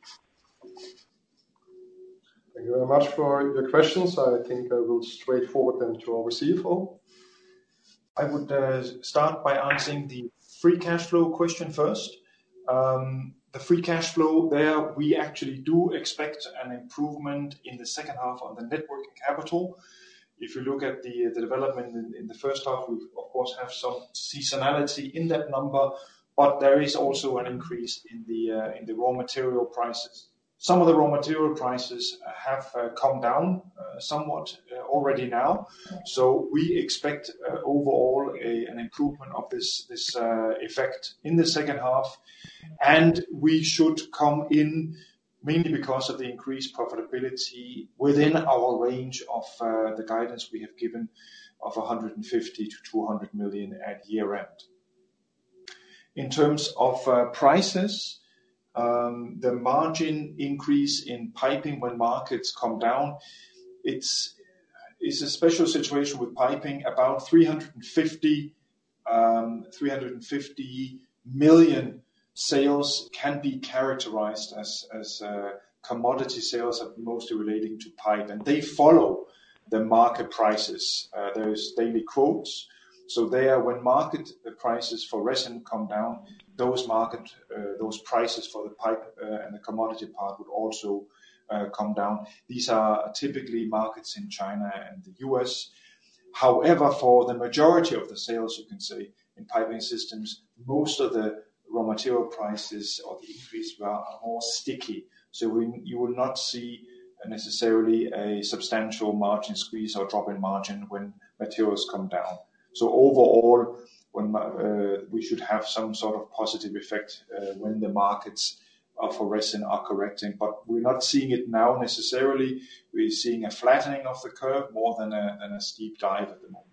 Speaker 2: Thank you very much for your questions. I think I will straightforward them to our CFO.
Speaker 3: I would start by answering the free cash flow question first. The free cash flow there, we actually do expect an improvement in the second half on the net working capital. If you look at the development in the first half, we of course have some seasonality in that number, but there is also an increase in the raw material prices. Some of the raw material prices have come down somewhat already now. So we expect overall an improvement of this effect in the second half. And we should come in, mainly because of the increased profitability, within our range of the guidance we have given of 150 to 200 million at year end. In terms of prices, the margin increase in piping when markets come down, it's a special situation with piping. About 350 million sales can be characterized as commodity sales, are mostly relating to pipe, and they follow the market prices. There's daily quotes. So there, when market prices for resin come down, those prices for the pipe and the commodity part would also come down. These are typically markets in China and the US. However, for the majority of the sales, you can say, in piping systems, most of the raw material prices or the increase are more sticky. So you will not see necessarily a substantial margin squeeze or drop in margin when materials come down. So overall, when we should have some sort of positive effect when the markets for resin are correcting, but we're not seeing it now necessarily. We're seeing a flattening of the curve more than a steep dive at the moment.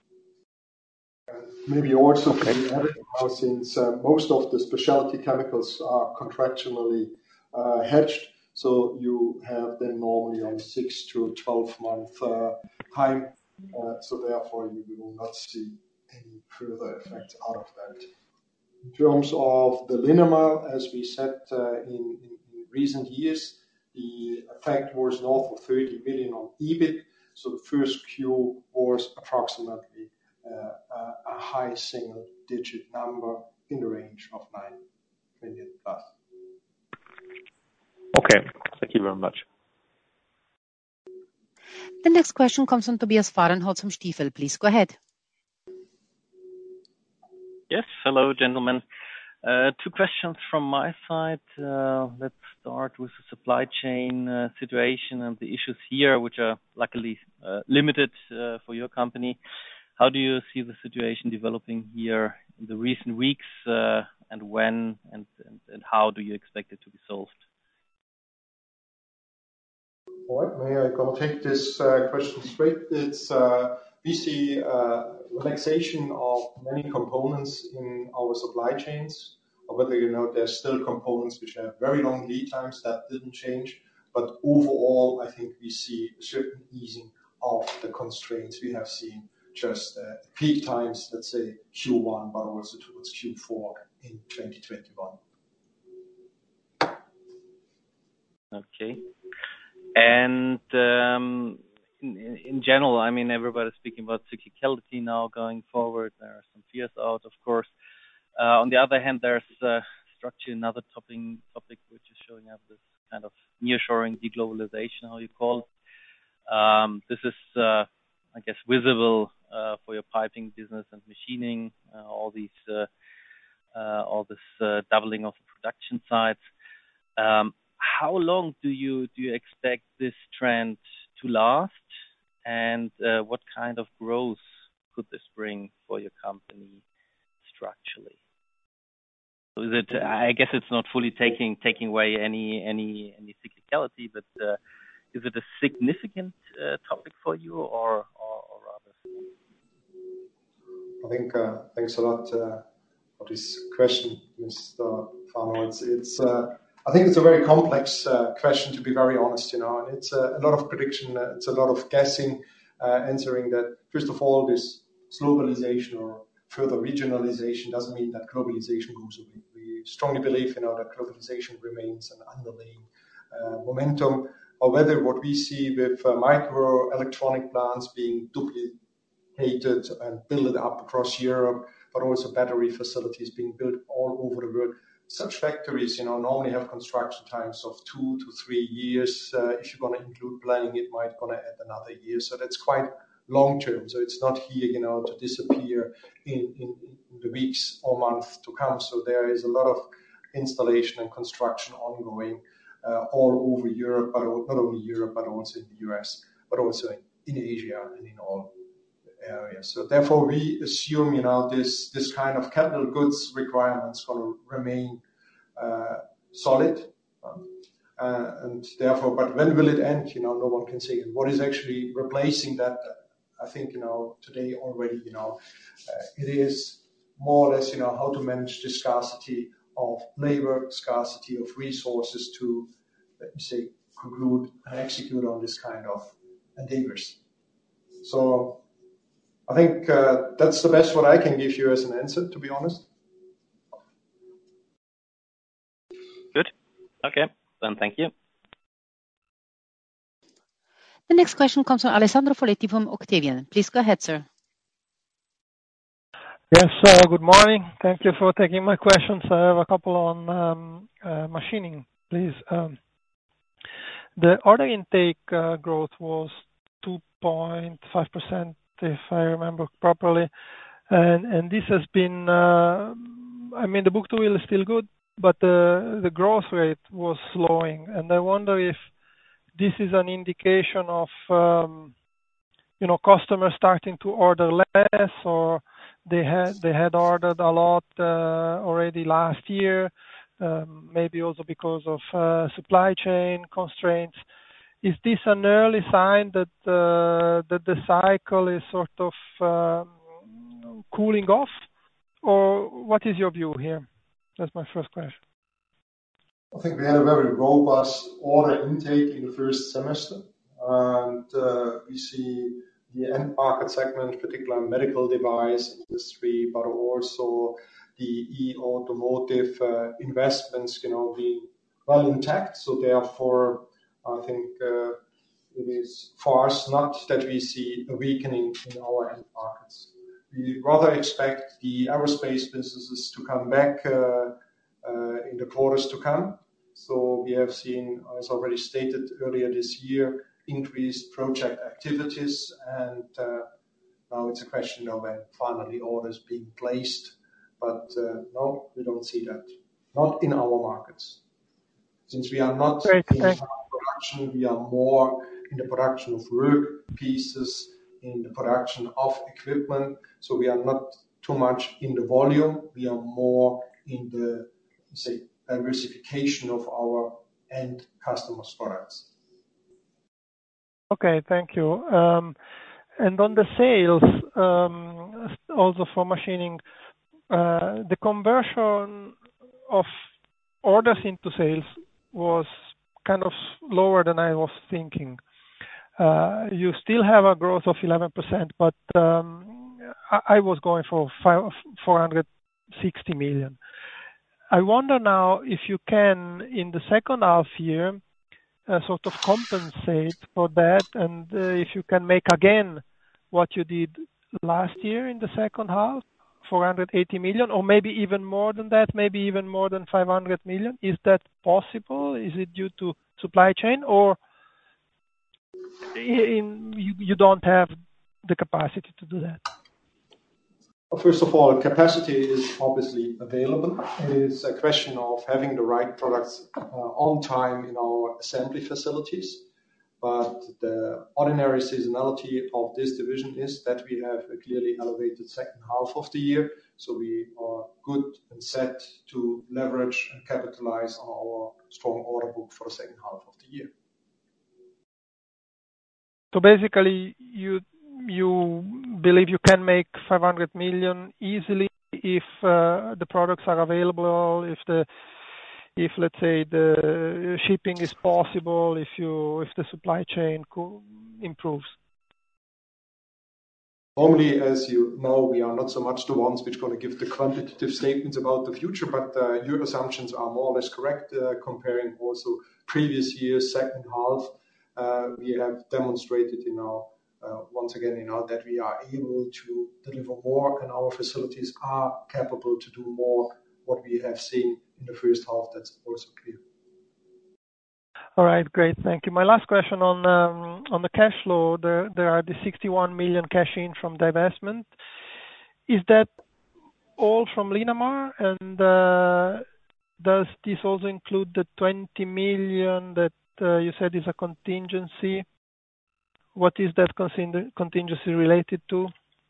Speaker 2: Maybe also to be added now, since most of the specialty chemicals are contractually hedged, so you have them normally on 6 to 12 month time. So therefore, you will not see any further effects out of that. In terms of the Linamar, as we said in recent years, the effect was north of 30 million on EBIT. So the first Q was approximately a high single-digit number in the range of 9 million plus.
Speaker 6: Okay, thank you very much.
Speaker 1: The next question comes from Tobias Fahrenholz from Stifel. Please go ahead.
Speaker 7: Yes, hello, gentlemen. 2 questions from my side. Let's start with the supply chain situation and the issues here, which are luckily limited for your company. How do you see the situation developing here in the recent weeks, and when and how do you expect it to be solved?
Speaker 2: All right, may I go take this question straight? It's we see relaxation of many components in our supply chains. Whether there's still components which have very long lead times, that didn't change. But overall, I think we see a certain easing of the constraints we have seen just peak times, let's say Q1, but also towards Q4 in 2021.
Speaker 7: Okay. And in general, I mean, everybody's speaking about cyclicality now going forward. There are some fears out, of course. On the other hand, there's structure, another topic which is showing up, this kind of nearshoring, deglobalization, how you call it. This is, I guess, visible for your piping business and machining, all this doubling of the production sites. How long do you expect this trend to last, and what kind of growth could this bring for your company structurally? So is it? I guess it's not fully taking away any cyclicality, but is it a significant topic for you, or rather?
Speaker 2: I think thanks a lot for this question, Mr. Farmer. I think it's a very complex question, to be very honest, and it's a lot of prediction, it's a lot of guessing, answering that. First of all, this globalization or further regionalization doesn't mean that globalization goes away. We strongly believe, that globalization remains an underlying momentum. Or whether what we see with microelectronic plants being duplicated and built up across Europe, but also battery facilities being built all over the world. Such factories, normally have construction times of 2 to 3 years. If you're going to include planning, it might going to add another year. So that's quite long term. So it's not here, to disappear in the weeks or months to come. So there is a lot of installation and construction ongoing all over Europe, but not only Europe, but also in the US, but also in Asia and in all areas. So therefore, we assume, this kind of capital goods requirements going to remain solid, and therefore, but when will it end? No one can say. And what is actually replacing that? I think today already, it is more or less how to manage the scarcity of labor, scarcity of resources to, let me say, conclude and execute on this kind of endeavors. So I think that's the best what I can give you as an answer, to be honest.
Speaker 7: Good. Okay. Then thank you.
Speaker 1: The next question comes from Alessandro Foletti from Octavian. Please go ahead, sir.
Speaker 8: Yes, good morning. Thank you for taking my questions. I have a couple on machining, please. The order intake growth was 2.5%, if I remember properly. And this has been, the book-to-bill is still good, but the growth rate was slowing. And I wonder if this is an indication of, customers starting to order less, or they had ordered a lot already last year, maybe also because of supply chain constraints. Is this an early sign that the cycle is sort of cooling off, or what is your view here? That's my first question.
Speaker 2: I think we had a very robust order intake in the first semester, and we see the end market segment, particularly medical device industry, but also the e-automotive investments, being well intact. So therefore, I think it is for us not that we see a weakening in our end markets. We rather expect the aerospace businesses to come back in the quarters to come. So we have seen, as already stated earlier this year, increased project activities, and now it's a question of when finally orders being placed. But no, we don't see that. Not in our markets. Since we are not in production, we are more in the production of work pieces, in the production of equipment. So we are not too much in the volume. We are more in the, diversification of our end customers' products.
Speaker 8: Okay, thank you. And on the sales, also for machining, the conversion of orders into sales was kind of lower than I was thinking. You still have a growth of 11%, but I was going for 460 million. I wonder now if you can, in the second half year, sort of compensate for that, and if you can make again what you did last year in the second half, 480 million, or maybe even more than that, maybe even more than 500 million. Is that possible? Is it due to supply chain, or you don't have the capacity to do that?
Speaker 2: First of all, capacity is obviously available. It is a question of having the right products on time in our assembly facilities. But the ordinary seasonality of this division is that we have a clearly elevated second half of the year. So we are good and set to leverage and capitalize on our strong order book for the second half of the year.
Speaker 8: So basically, you believe you can make 500 million easily if the products are available, if let's say the shipping is possible, if the supply chain improves.
Speaker 2: Normally, as you know, we are not so much the ones which are going to give the quantitative statements about the future, but your assumptions are more or less correct, comparing also previous year's second half. We have demonstrated, once again, that we are able to deliver more, and our facilities are capable to do more what we have seen in the first half. That's also clear.
Speaker 8: All right, great. Thank you. My last question on the cash flow, there are the 61 million cash in from divestment. Is that all from Linamar? And does this also include the 20 million that you said is a contingency? What is that contingency related to?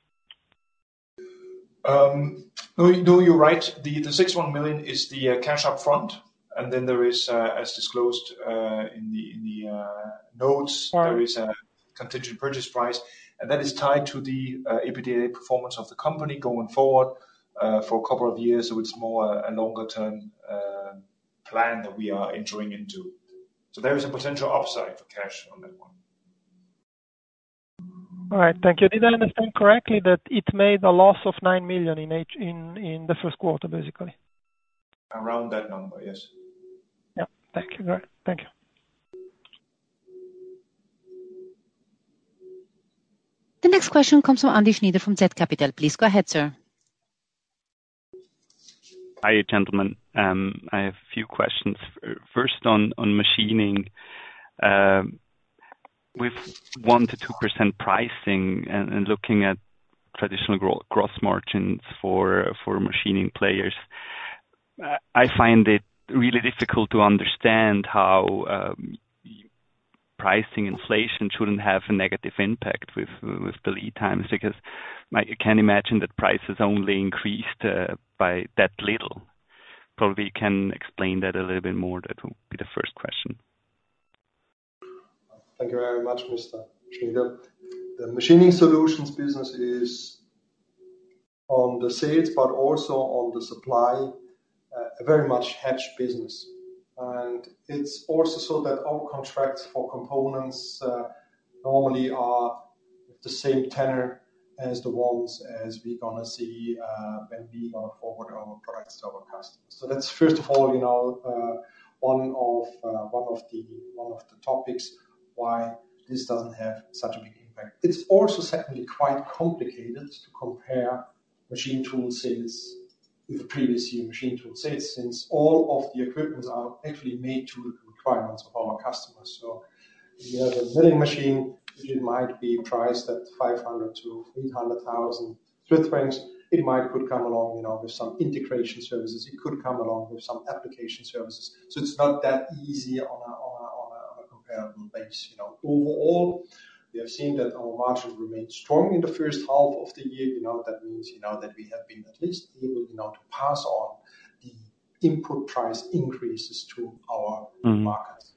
Speaker 3: No, you're right. The 61 million is the cash up front. And then there is, as disclosed in the notes, there is a contingent purchase price, and that is tied to the EBITDA performance of the company going forward for a couple of years. So it's more a longer-term plan that we are entering into. So there is a potential upside for cash on that one.
Speaker 8: All right, thank you. Did I understand correctly that it made a loss of 9 million in the first quarter, basically?
Speaker 3: Around that number, yes.
Speaker 8: Yeah, thank you. Right. Thank you.
Speaker 1: The next question comes from Andy Schneider from Z Capital. Please go ahead, sir.
Speaker 9: Hi, gentlemen. I have a few questions. First, on machining, with 1% to 2% pricing and looking at traditional gross margins for machining players, I find it really difficult to understand how pricing inflation shouldn't have a negative impact with the lead times, because I can imagine that prices only increased by that little. Probably you can explain that a little bit more. That will be the first question.
Speaker 2: Thank you very much, Mr. Schneider. The machining solutions business is on the sales, but also on the supply, a very much hedged business. And it's also so that our contracts for components normally are with the same tenor as the ones as we're gonna see when we gonna forward our products to our customers. So that's first of all, one of the topics why this doesn't have such a big impact. It's also secondly quite complicated to compare machine tool sales with the previous year machine tool sales, since all of the equipments are actually made to the requirements of our customers. So we have a milling machine, which it might be priced at 500 to 800,000 Swiss francs. It could come along, with some integration services. It could come along with some application services. So it's not that easy on a comparable base. Overall, we have seen that our margin remained strong in the first half of the year. That means, that we have been at least able, to pass on the input price increases to our markets.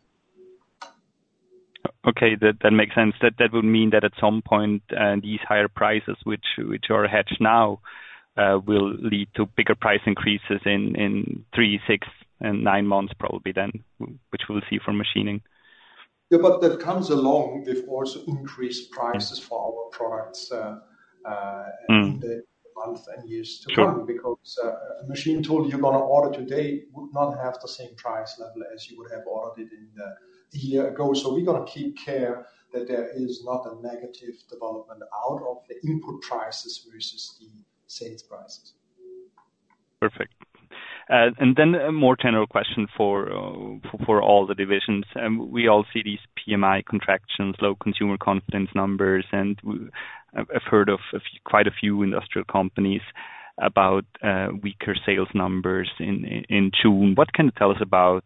Speaker 9: Okay, that makes sense. That would mean that at some point, these higher prices, which are hedged now, will lead to bigger price increases in 3, 6, and 9 months probably then, which we'll see for machining.
Speaker 2: Yeah, but that comes along with also increased prices for our products in the months and years to come, because a machine tool you're going to order today would not have the same price level as you would have ordered it in a year ago. So we're going to keep care that there is not a negative development out of the input prices versus the sales prices.
Speaker 9: Perfect. And then a more general question for all the divisions. We all see these PMI contractions, low consumer confidence numbers, and I've heard of quite a few industrial companies about weaker sales numbers in June. What can you tell us about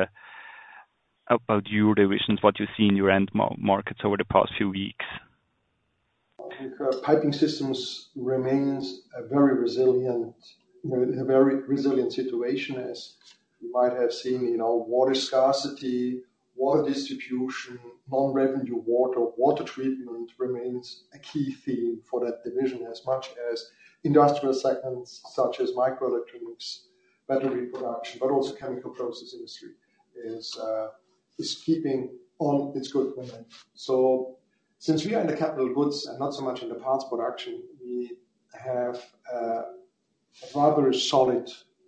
Speaker 9: your divisions, what you see in your end markets over the past few weeks?
Speaker 2: I think piping systems remains a very resilient situation, as you might have seen. Water scarcity, water distribution, non-revenue water treatment remains a key theme for that division, as much as industrial segments such as microelectronics, battery production, but also chemical process industry is keeping on its good momentum. So since we are in the capital goods and not so much in the parts production, we have a rather solid,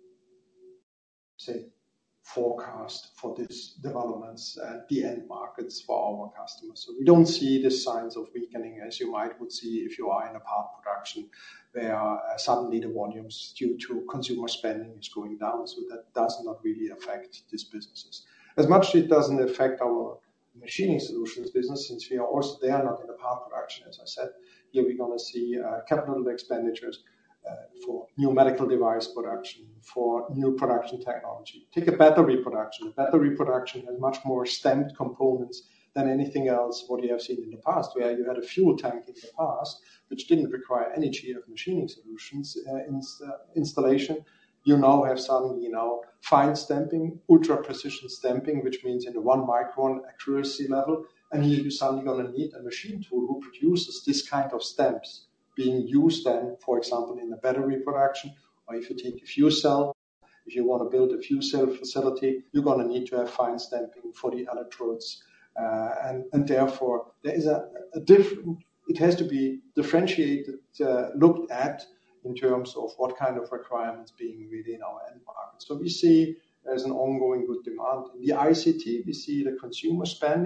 Speaker 2: forecast for these developments at the end markets for our customers. So we don't see the signs of weakening as you would see if you are in a part production, where suddenly the volumes due to consumer spending is going down. So that does not really affect these businesses. As much as it doesn't affect our machining solutions business, since we are also there, not in the part production, as I said. Here we're going to see capital expenditures for new medical device production, for new production technology. Take a battery production. Battery production has much more stamped components than anything else what you have seen in the past, where you had a fuel tank in the past, which didn't require any GF machining solutions installation. You now have some, fine stamping, ultra precision stamping, which means in the 1 micron accuracy level. And here you're suddenly going to need a machine tool who produces this kind of stamps being used then, for example, in the battery production, or if you take a fuel cell, if you want to build a fuel cell facility, you're going to need to have fine stamping for the electrodes. And therefore, there is a different, it has to be differentiated, looked at in terms of what kind of requirements being within our end market. So we see there's an ongoing good demand. In the ICT, we see the consumer spending,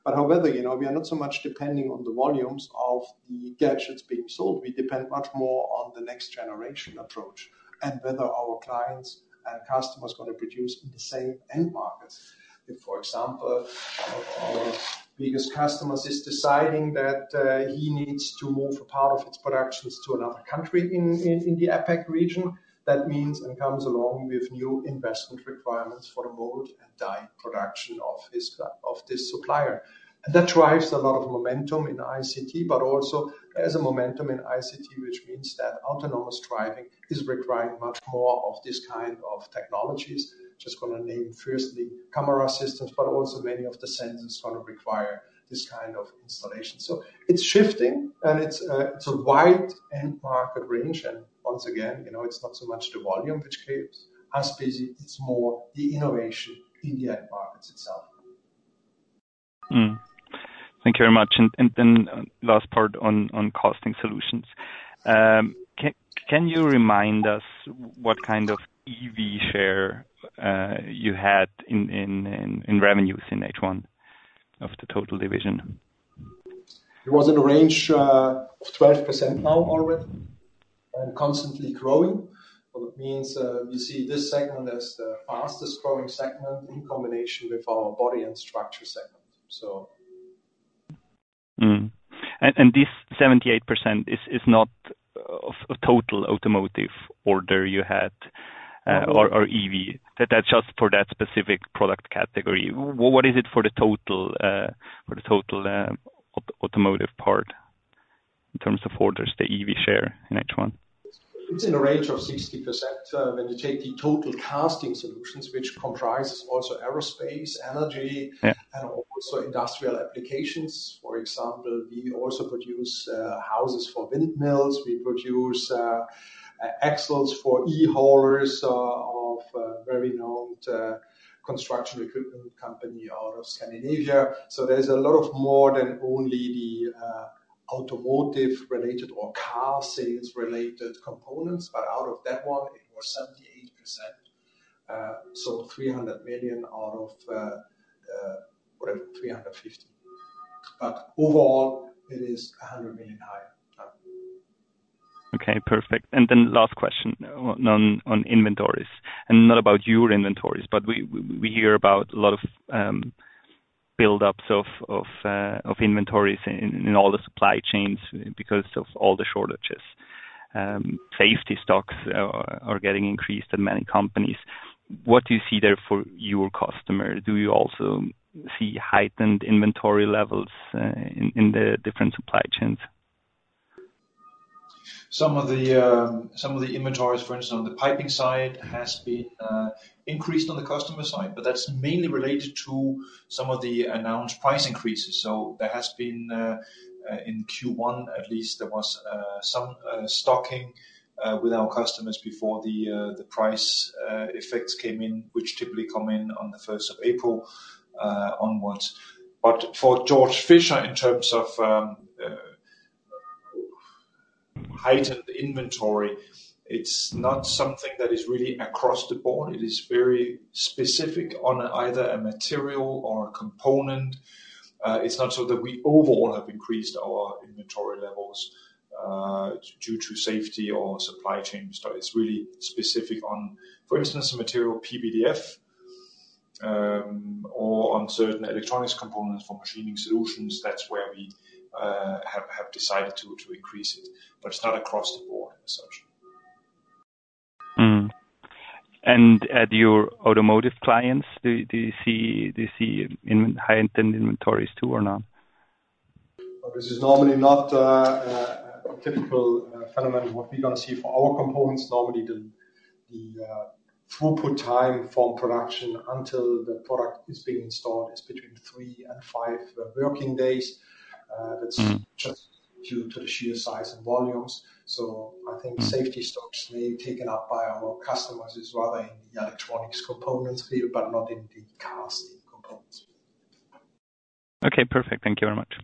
Speaker 2: But however, we are not so much depending on the volumes of the gadgets being sold. We depend much more on the next generation approach and whether our clients and customers are going to produce in the same end markets. If, for example, one of our biggest customers is deciding that he needs to move a part of its productions to another country in the APAC region, that means and comes along with new investment requirements for the mold and die production of this supplier. And that drives a lot of momentum in ICT, but also there's a momentum in ICT, which means that autonomous driving is requiring much more of this kind of technologies. Just going to name firstly camera systems, but also many of the sensors going to require this kind of installation. So it's shifting, and it's a wide end market range. And once again, it's not so much the volume which keeps us busy; it's more the innovation in the end markets itself.
Speaker 9: Thank you very much. And then last part on casting solutions. Can you remind us what kind of EV share you had in revenues in H1 of the total division?
Speaker 2: It was in a range of 12% now already, and constantly growing. So that means we see this segment as the fastest growing segment in combination with our body and structure segment. So.
Speaker 9: And this 78% is not of a total automotive order you had, or EV. That's just for that specific product category. What is it for the total automotive part in terms of orders, the EV share in H1?
Speaker 2: It's in a range of 60% when you take the total casting solutions, which comprises also aerospace, energy, and also industrial applications. For example, we also produce houses for windmills. We produce axles for e-haulers of a very known construction equipment company out of Scandinavia. So there's a lot of more than only the automotive related or car sales related components, but out of that one, it was 78%. So 300 million out of 350. But overall, it is 100 million higher.
Speaker 9: Okay, perfect. And then last question on inventories, and not about your inventories, but we hear about a lot of build-ups of inventories in all the supply chains because of all the shortages. Safety stocks are getting increased at many companies. What do you see there for your customer? Do you also see heightened inventory levels in the different supply chains?
Speaker 3: Some of the inventories, for instance, on the piping side, has been increased on the customer side, but that's mainly related to some of the announced price increases. So there has been in Q1 at least there was some stocking with our customers before the price effects came in, which typically come in on the 1st of April onwards. But for Georg Fischer, in terms of heightened inventory, it's not something that is really across the board. It is very specific on either a material or a component. It's not so that we overall have increased our inventory levels due to safety or supply chain stuff. It's really specific on, for instance, the material PVDF or on certain electronics components for machining solutions. That's where we have decided to increase it, but it's not across the board as such.
Speaker 9: And at your automotive clients, do you see heightened inventories too, or not?
Speaker 2: Well, this is normally not a typical phenomenon. What we're going to see for our components, normally the throughput time from production until the product is being installed is between 3 and 5 working days. That's just due to the sheer size and volumes. So I think safety stocks may be taken up by our customers is rather in the electronics components field, but not in the casting components field.
Speaker 9: Okay, perfect. Thank you very much.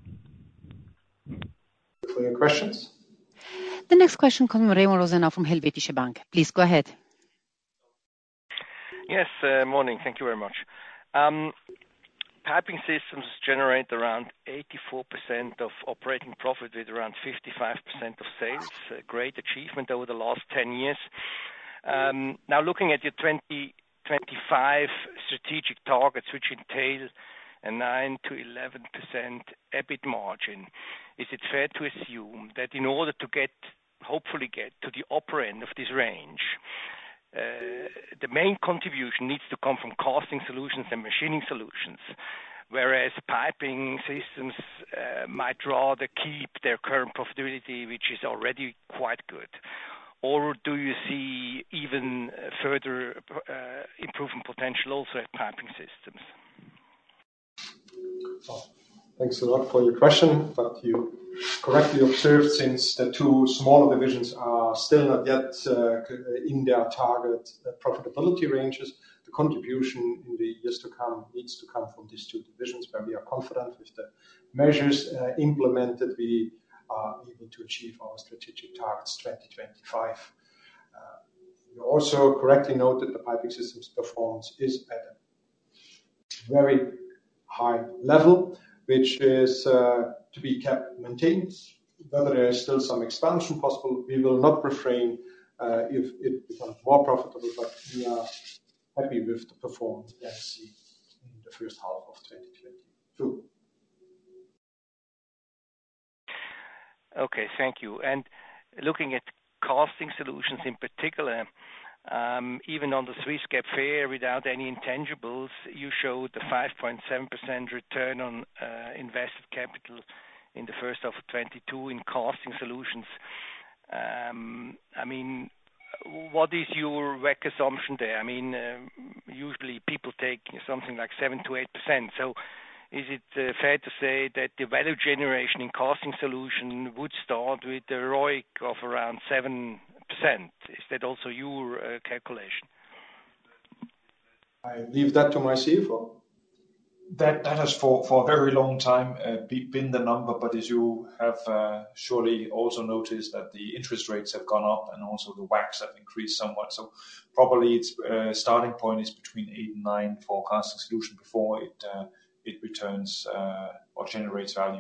Speaker 2: For your questions.
Speaker 1: The next question comes from Remo Rosenau from Helvetische Bank. Please go ahead.
Speaker 10: Yes, morning. Thank you very much. Piping Systems generate around 84% of operating profit with around 55% of sales. A great achievement over the last 10 years. Now looking at your 2025 strategic targets, which entail a 9 to 11% EBIT margin, is it fair to assume that in order to hopefully get to the upper end of this range, the main contribution needs to come from Casting Solutions and Machining Solutions, whereas Piping Systems might rather keep their current profitability, which is already quite good? Or do you see even further improvement potential also at Piping Systems?
Speaker 2: Thanks a lot for your question, but you correctly observed, since the two smaller divisions are still not yet in their target profitability ranges, the contribution in the years to come needs to come from these two divisions, where we are confident with the measures implemented, we are able to achieve our strategic targets 2025. You also correctly noted the Piping Systems performance is at a very high level, which is to be kept maintained. Whether there is still some expansion possible, we will not refrain if it becomes more profitable, but we are happy with the performance we see in the first half of 2022.
Speaker 10: Okay, thank you. And looking at Casting Solutions in particular, even on the Swiss GAAP FER without any intangibles, you showed the 5.7% return on invested capital in the first half of 2022 in Casting Solutions. I mean, what is your WACC assumption there? I mean, usually people take something like 7 to 8%. So is it fair to say that the value generation in Casting Solution would start with the ROIC of around 7%? Is that also your calculation?
Speaker 2: I leave that to my CFO.
Speaker 3: That has for a very long time been the number, but as you have surely also noticed that the interest rates have gone up and also the WACCs have increased somewhat. So probably its starting point is between 8 and 9 for Casting Solution before it returns or generates value.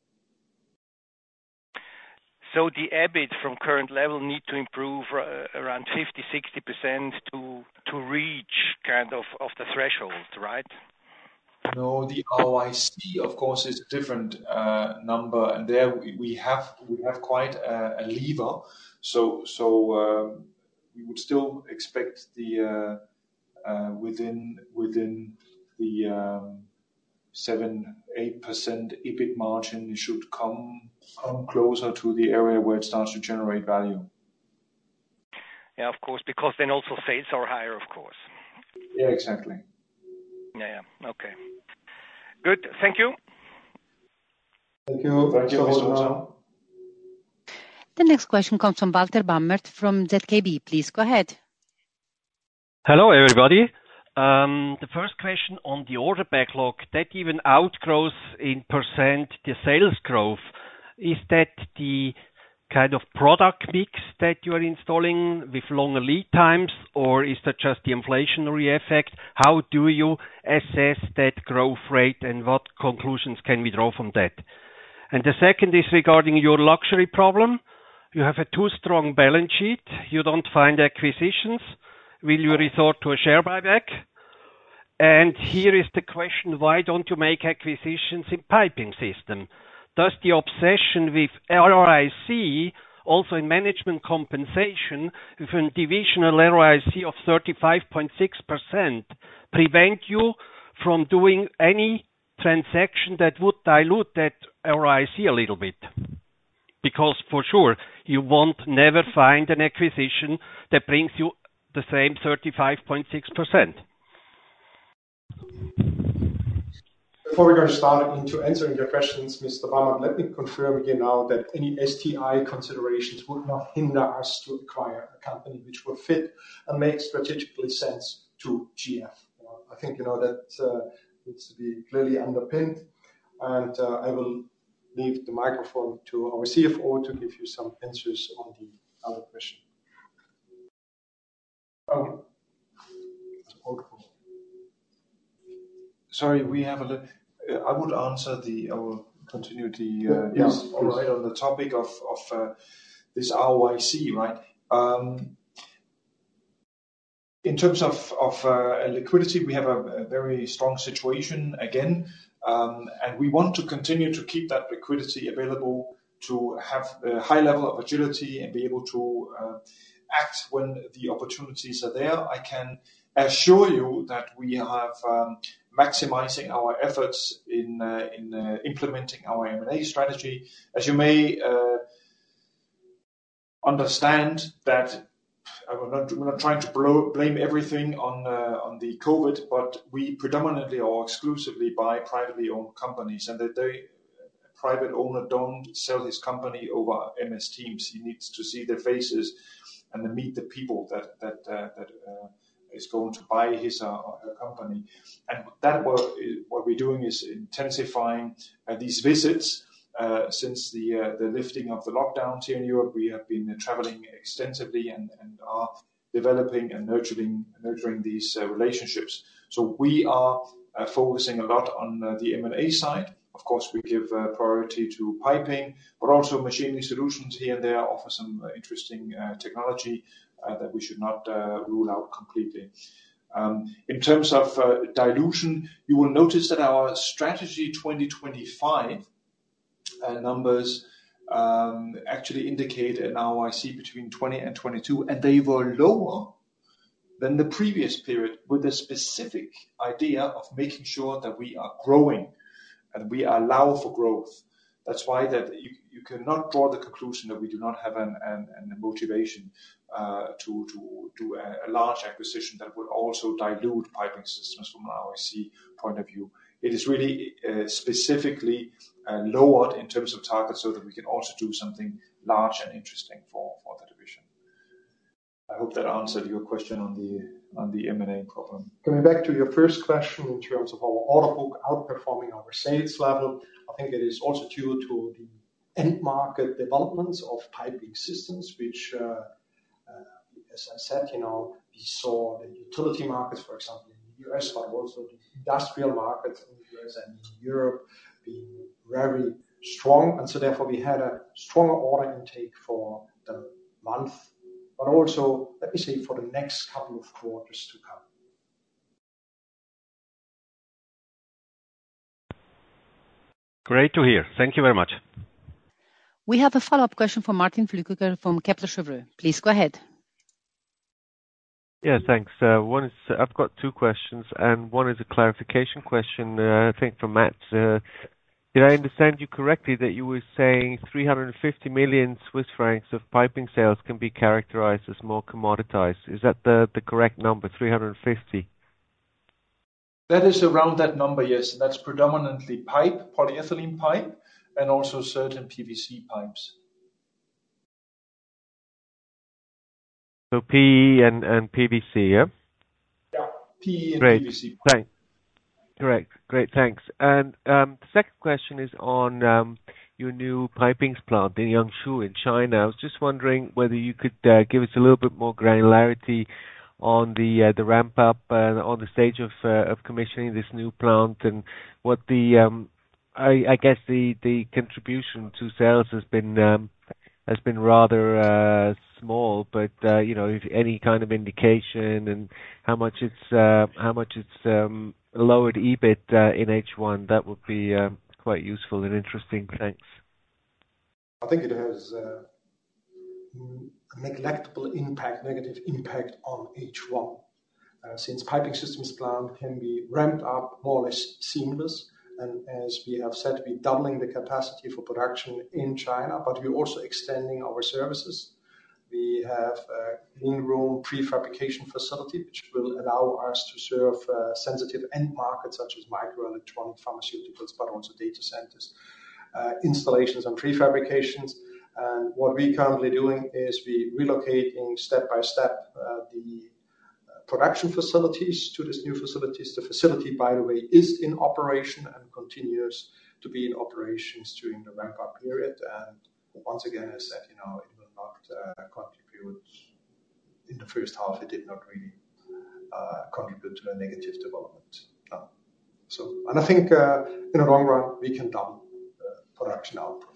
Speaker 10: So the EBIT from current level need to improve around 50-60% to reach kind of the threshold, right?
Speaker 3: No, the ROIC, of course, is a different number, and there we have quite a lever. So we would still expect the within the 7-8% EBIT margin, it should come closer to the area where it starts to generate value.
Speaker 10: Yeah, of course, because then also sales are higher, of course.
Speaker 3: Yeah, exactly.
Speaker 10: Yeah. Okay. Good. Thank you.
Speaker 2: Thank you.
Speaker 3: Thank you, Mr. Rosa.
Speaker 1: The next question comes from Walter Bammert from ZKB. Please go ahead.
Speaker 11: Hello, everybody. The first question on the order backlog, that even outgrows in percent the sales growth. Is that the kind of product mix that you are installing with longer lead times, or is that just the inflationary effect? How do you assess that growth rate, and what conclusions can we draw from that? And the second is regarding your luxury problem. You have a too strong balance sheet. You don't find acquisitions. Will you resort to a share buyback? And here is the question: why don't you make acquisitions in Piping System? Does the obsession with ROIC, also in management compensation, with a divisional ROIC of 35.6%, prevent you from doing any transaction that would dilute that ROIC a little bit? Because for sure, you won't never find an acquisition that brings you the same 35.6%.
Speaker 2: Before we're going to start into answering your questions, Mr. Bammert, let me confirm again now that any STI considerations would not hinder us to acquire a company which will fit and make strategically sense to GF. I think that needs to be clearly underpinned, and I will leave the microphone to our CFO to give you some answers on the other question.
Speaker 3: Sorry, we have I would answer I will continue
Speaker 2: yes,
Speaker 3: all right, on the topic of this ROIC, right? In terms of liquidity, we have a very strong situation again, and we want to continue to keep that liquidity available to have a high level of agility and be able to act when the opportunities are there. I can assure you that we have maximizing our efforts in implementing our M&A strategy. As you may understand that we're not trying to blame everything on the COVID, but we predominantly or exclusively buy privately owned companies, and that a private owner don't sell his company over MS Teams. He needs to see their faces and then meet the people that is going to buy his or her company. And that what we're doing is intensifying these visits. Since the lifting of the lockdowns here in Europe, we have been traveling extensively and are developing and nurturing these relationships. So we are focusing a lot on the M&A side. Of course, we give priority to piping, but also machining solutions here and there offer some interesting technology that we should not rule out completely. In terms of dilution, you will notice that our strategy 2025 numbers actually indicate an ROIC between 20 and 22, and they were lower than the previous period, with a specific idea of making sure that we are growing and we allow for growth. That's why that you cannot draw the conclusion that we do not have a motivation to do a large acquisition that would also dilute Piping Systems from an ROIC point of view. It is really specifically lowered in terms of targets so that we can also do something large and interesting for the division. I hope that answered your question on the M&A problem.
Speaker 2: Coming back to your first question in terms of our order book outperforming our sales level, I think it is also due to the end market developments of Piping Systems, which, as I said, we saw the utility markets, for example, in the US, but also the industrial markets in the US and in Europe being very strong. And so therefore we had a stronger order intake for the month, but also, let me say, for the next couple of quarters to come.
Speaker 11: Great to hear. Thank you very much.
Speaker 1: We have a follow-up question from Martin Flückiger from Kepler Cheuvreux. Please go ahead.
Speaker 4: Yeah, thanks. I've got two questions, and one is a clarification question, I think from Matt. Did I understand you correctly that you were saying 350 million Swiss francs of piping sales can be characterized as more commoditized? Is that the correct number, 350?
Speaker 3: That is around that number, yes. That's predominantly pipe, polyethylene pipe, and also certain PVC pipes.
Speaker 4: So PE and PVC, yeah?
Speaker 3: Yeah, PE and
Speaker 4: Great.
Speaker 3: PVC.
Speaker 4: Thanks. Correct. Great, thanks. And the second question is on your new pipings plant in Yangshuo in China. I was just wondering whether you could give us a little bit more granularity on the ramp up on the stage of commissioning this new plant, and what I guess the contribution to sales has been rather small, but if any kind of indication and how much it's lowered EBIT in H1, that would be quite useful and interesting. Thanks.
Speaker 2: I think it has a neglectable negative impact on H1. Since Piping Systems plant can be ramped up more or less seamless, and as we have said, we're doubling the capacity for production in China, but we're also extending our services. We have a clean room prefabrication facility, which will allow us to serve sensitive end markets such as microelectronic, pharmaceuticals, but also data centers, installations and prefabrications. And what we're currently doing is we're relocating step by step the production facilities to these new facilities. The facility, by the way, is in operation and continues to be in operations during the ramp-up period. And once again, as said, it will not contribute in the first half. It did not really contribute to a negative development. No. And I think in the long run, we can double production output.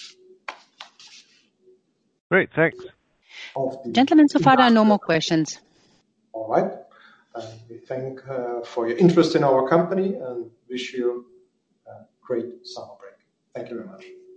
Speaker 4: Great, thanks.
Speaker 1: Gentlemen, so far there are no more questions.
Speaker 2: All right. We thank for your interest in our company and wish you a great summer break. Thank you very much.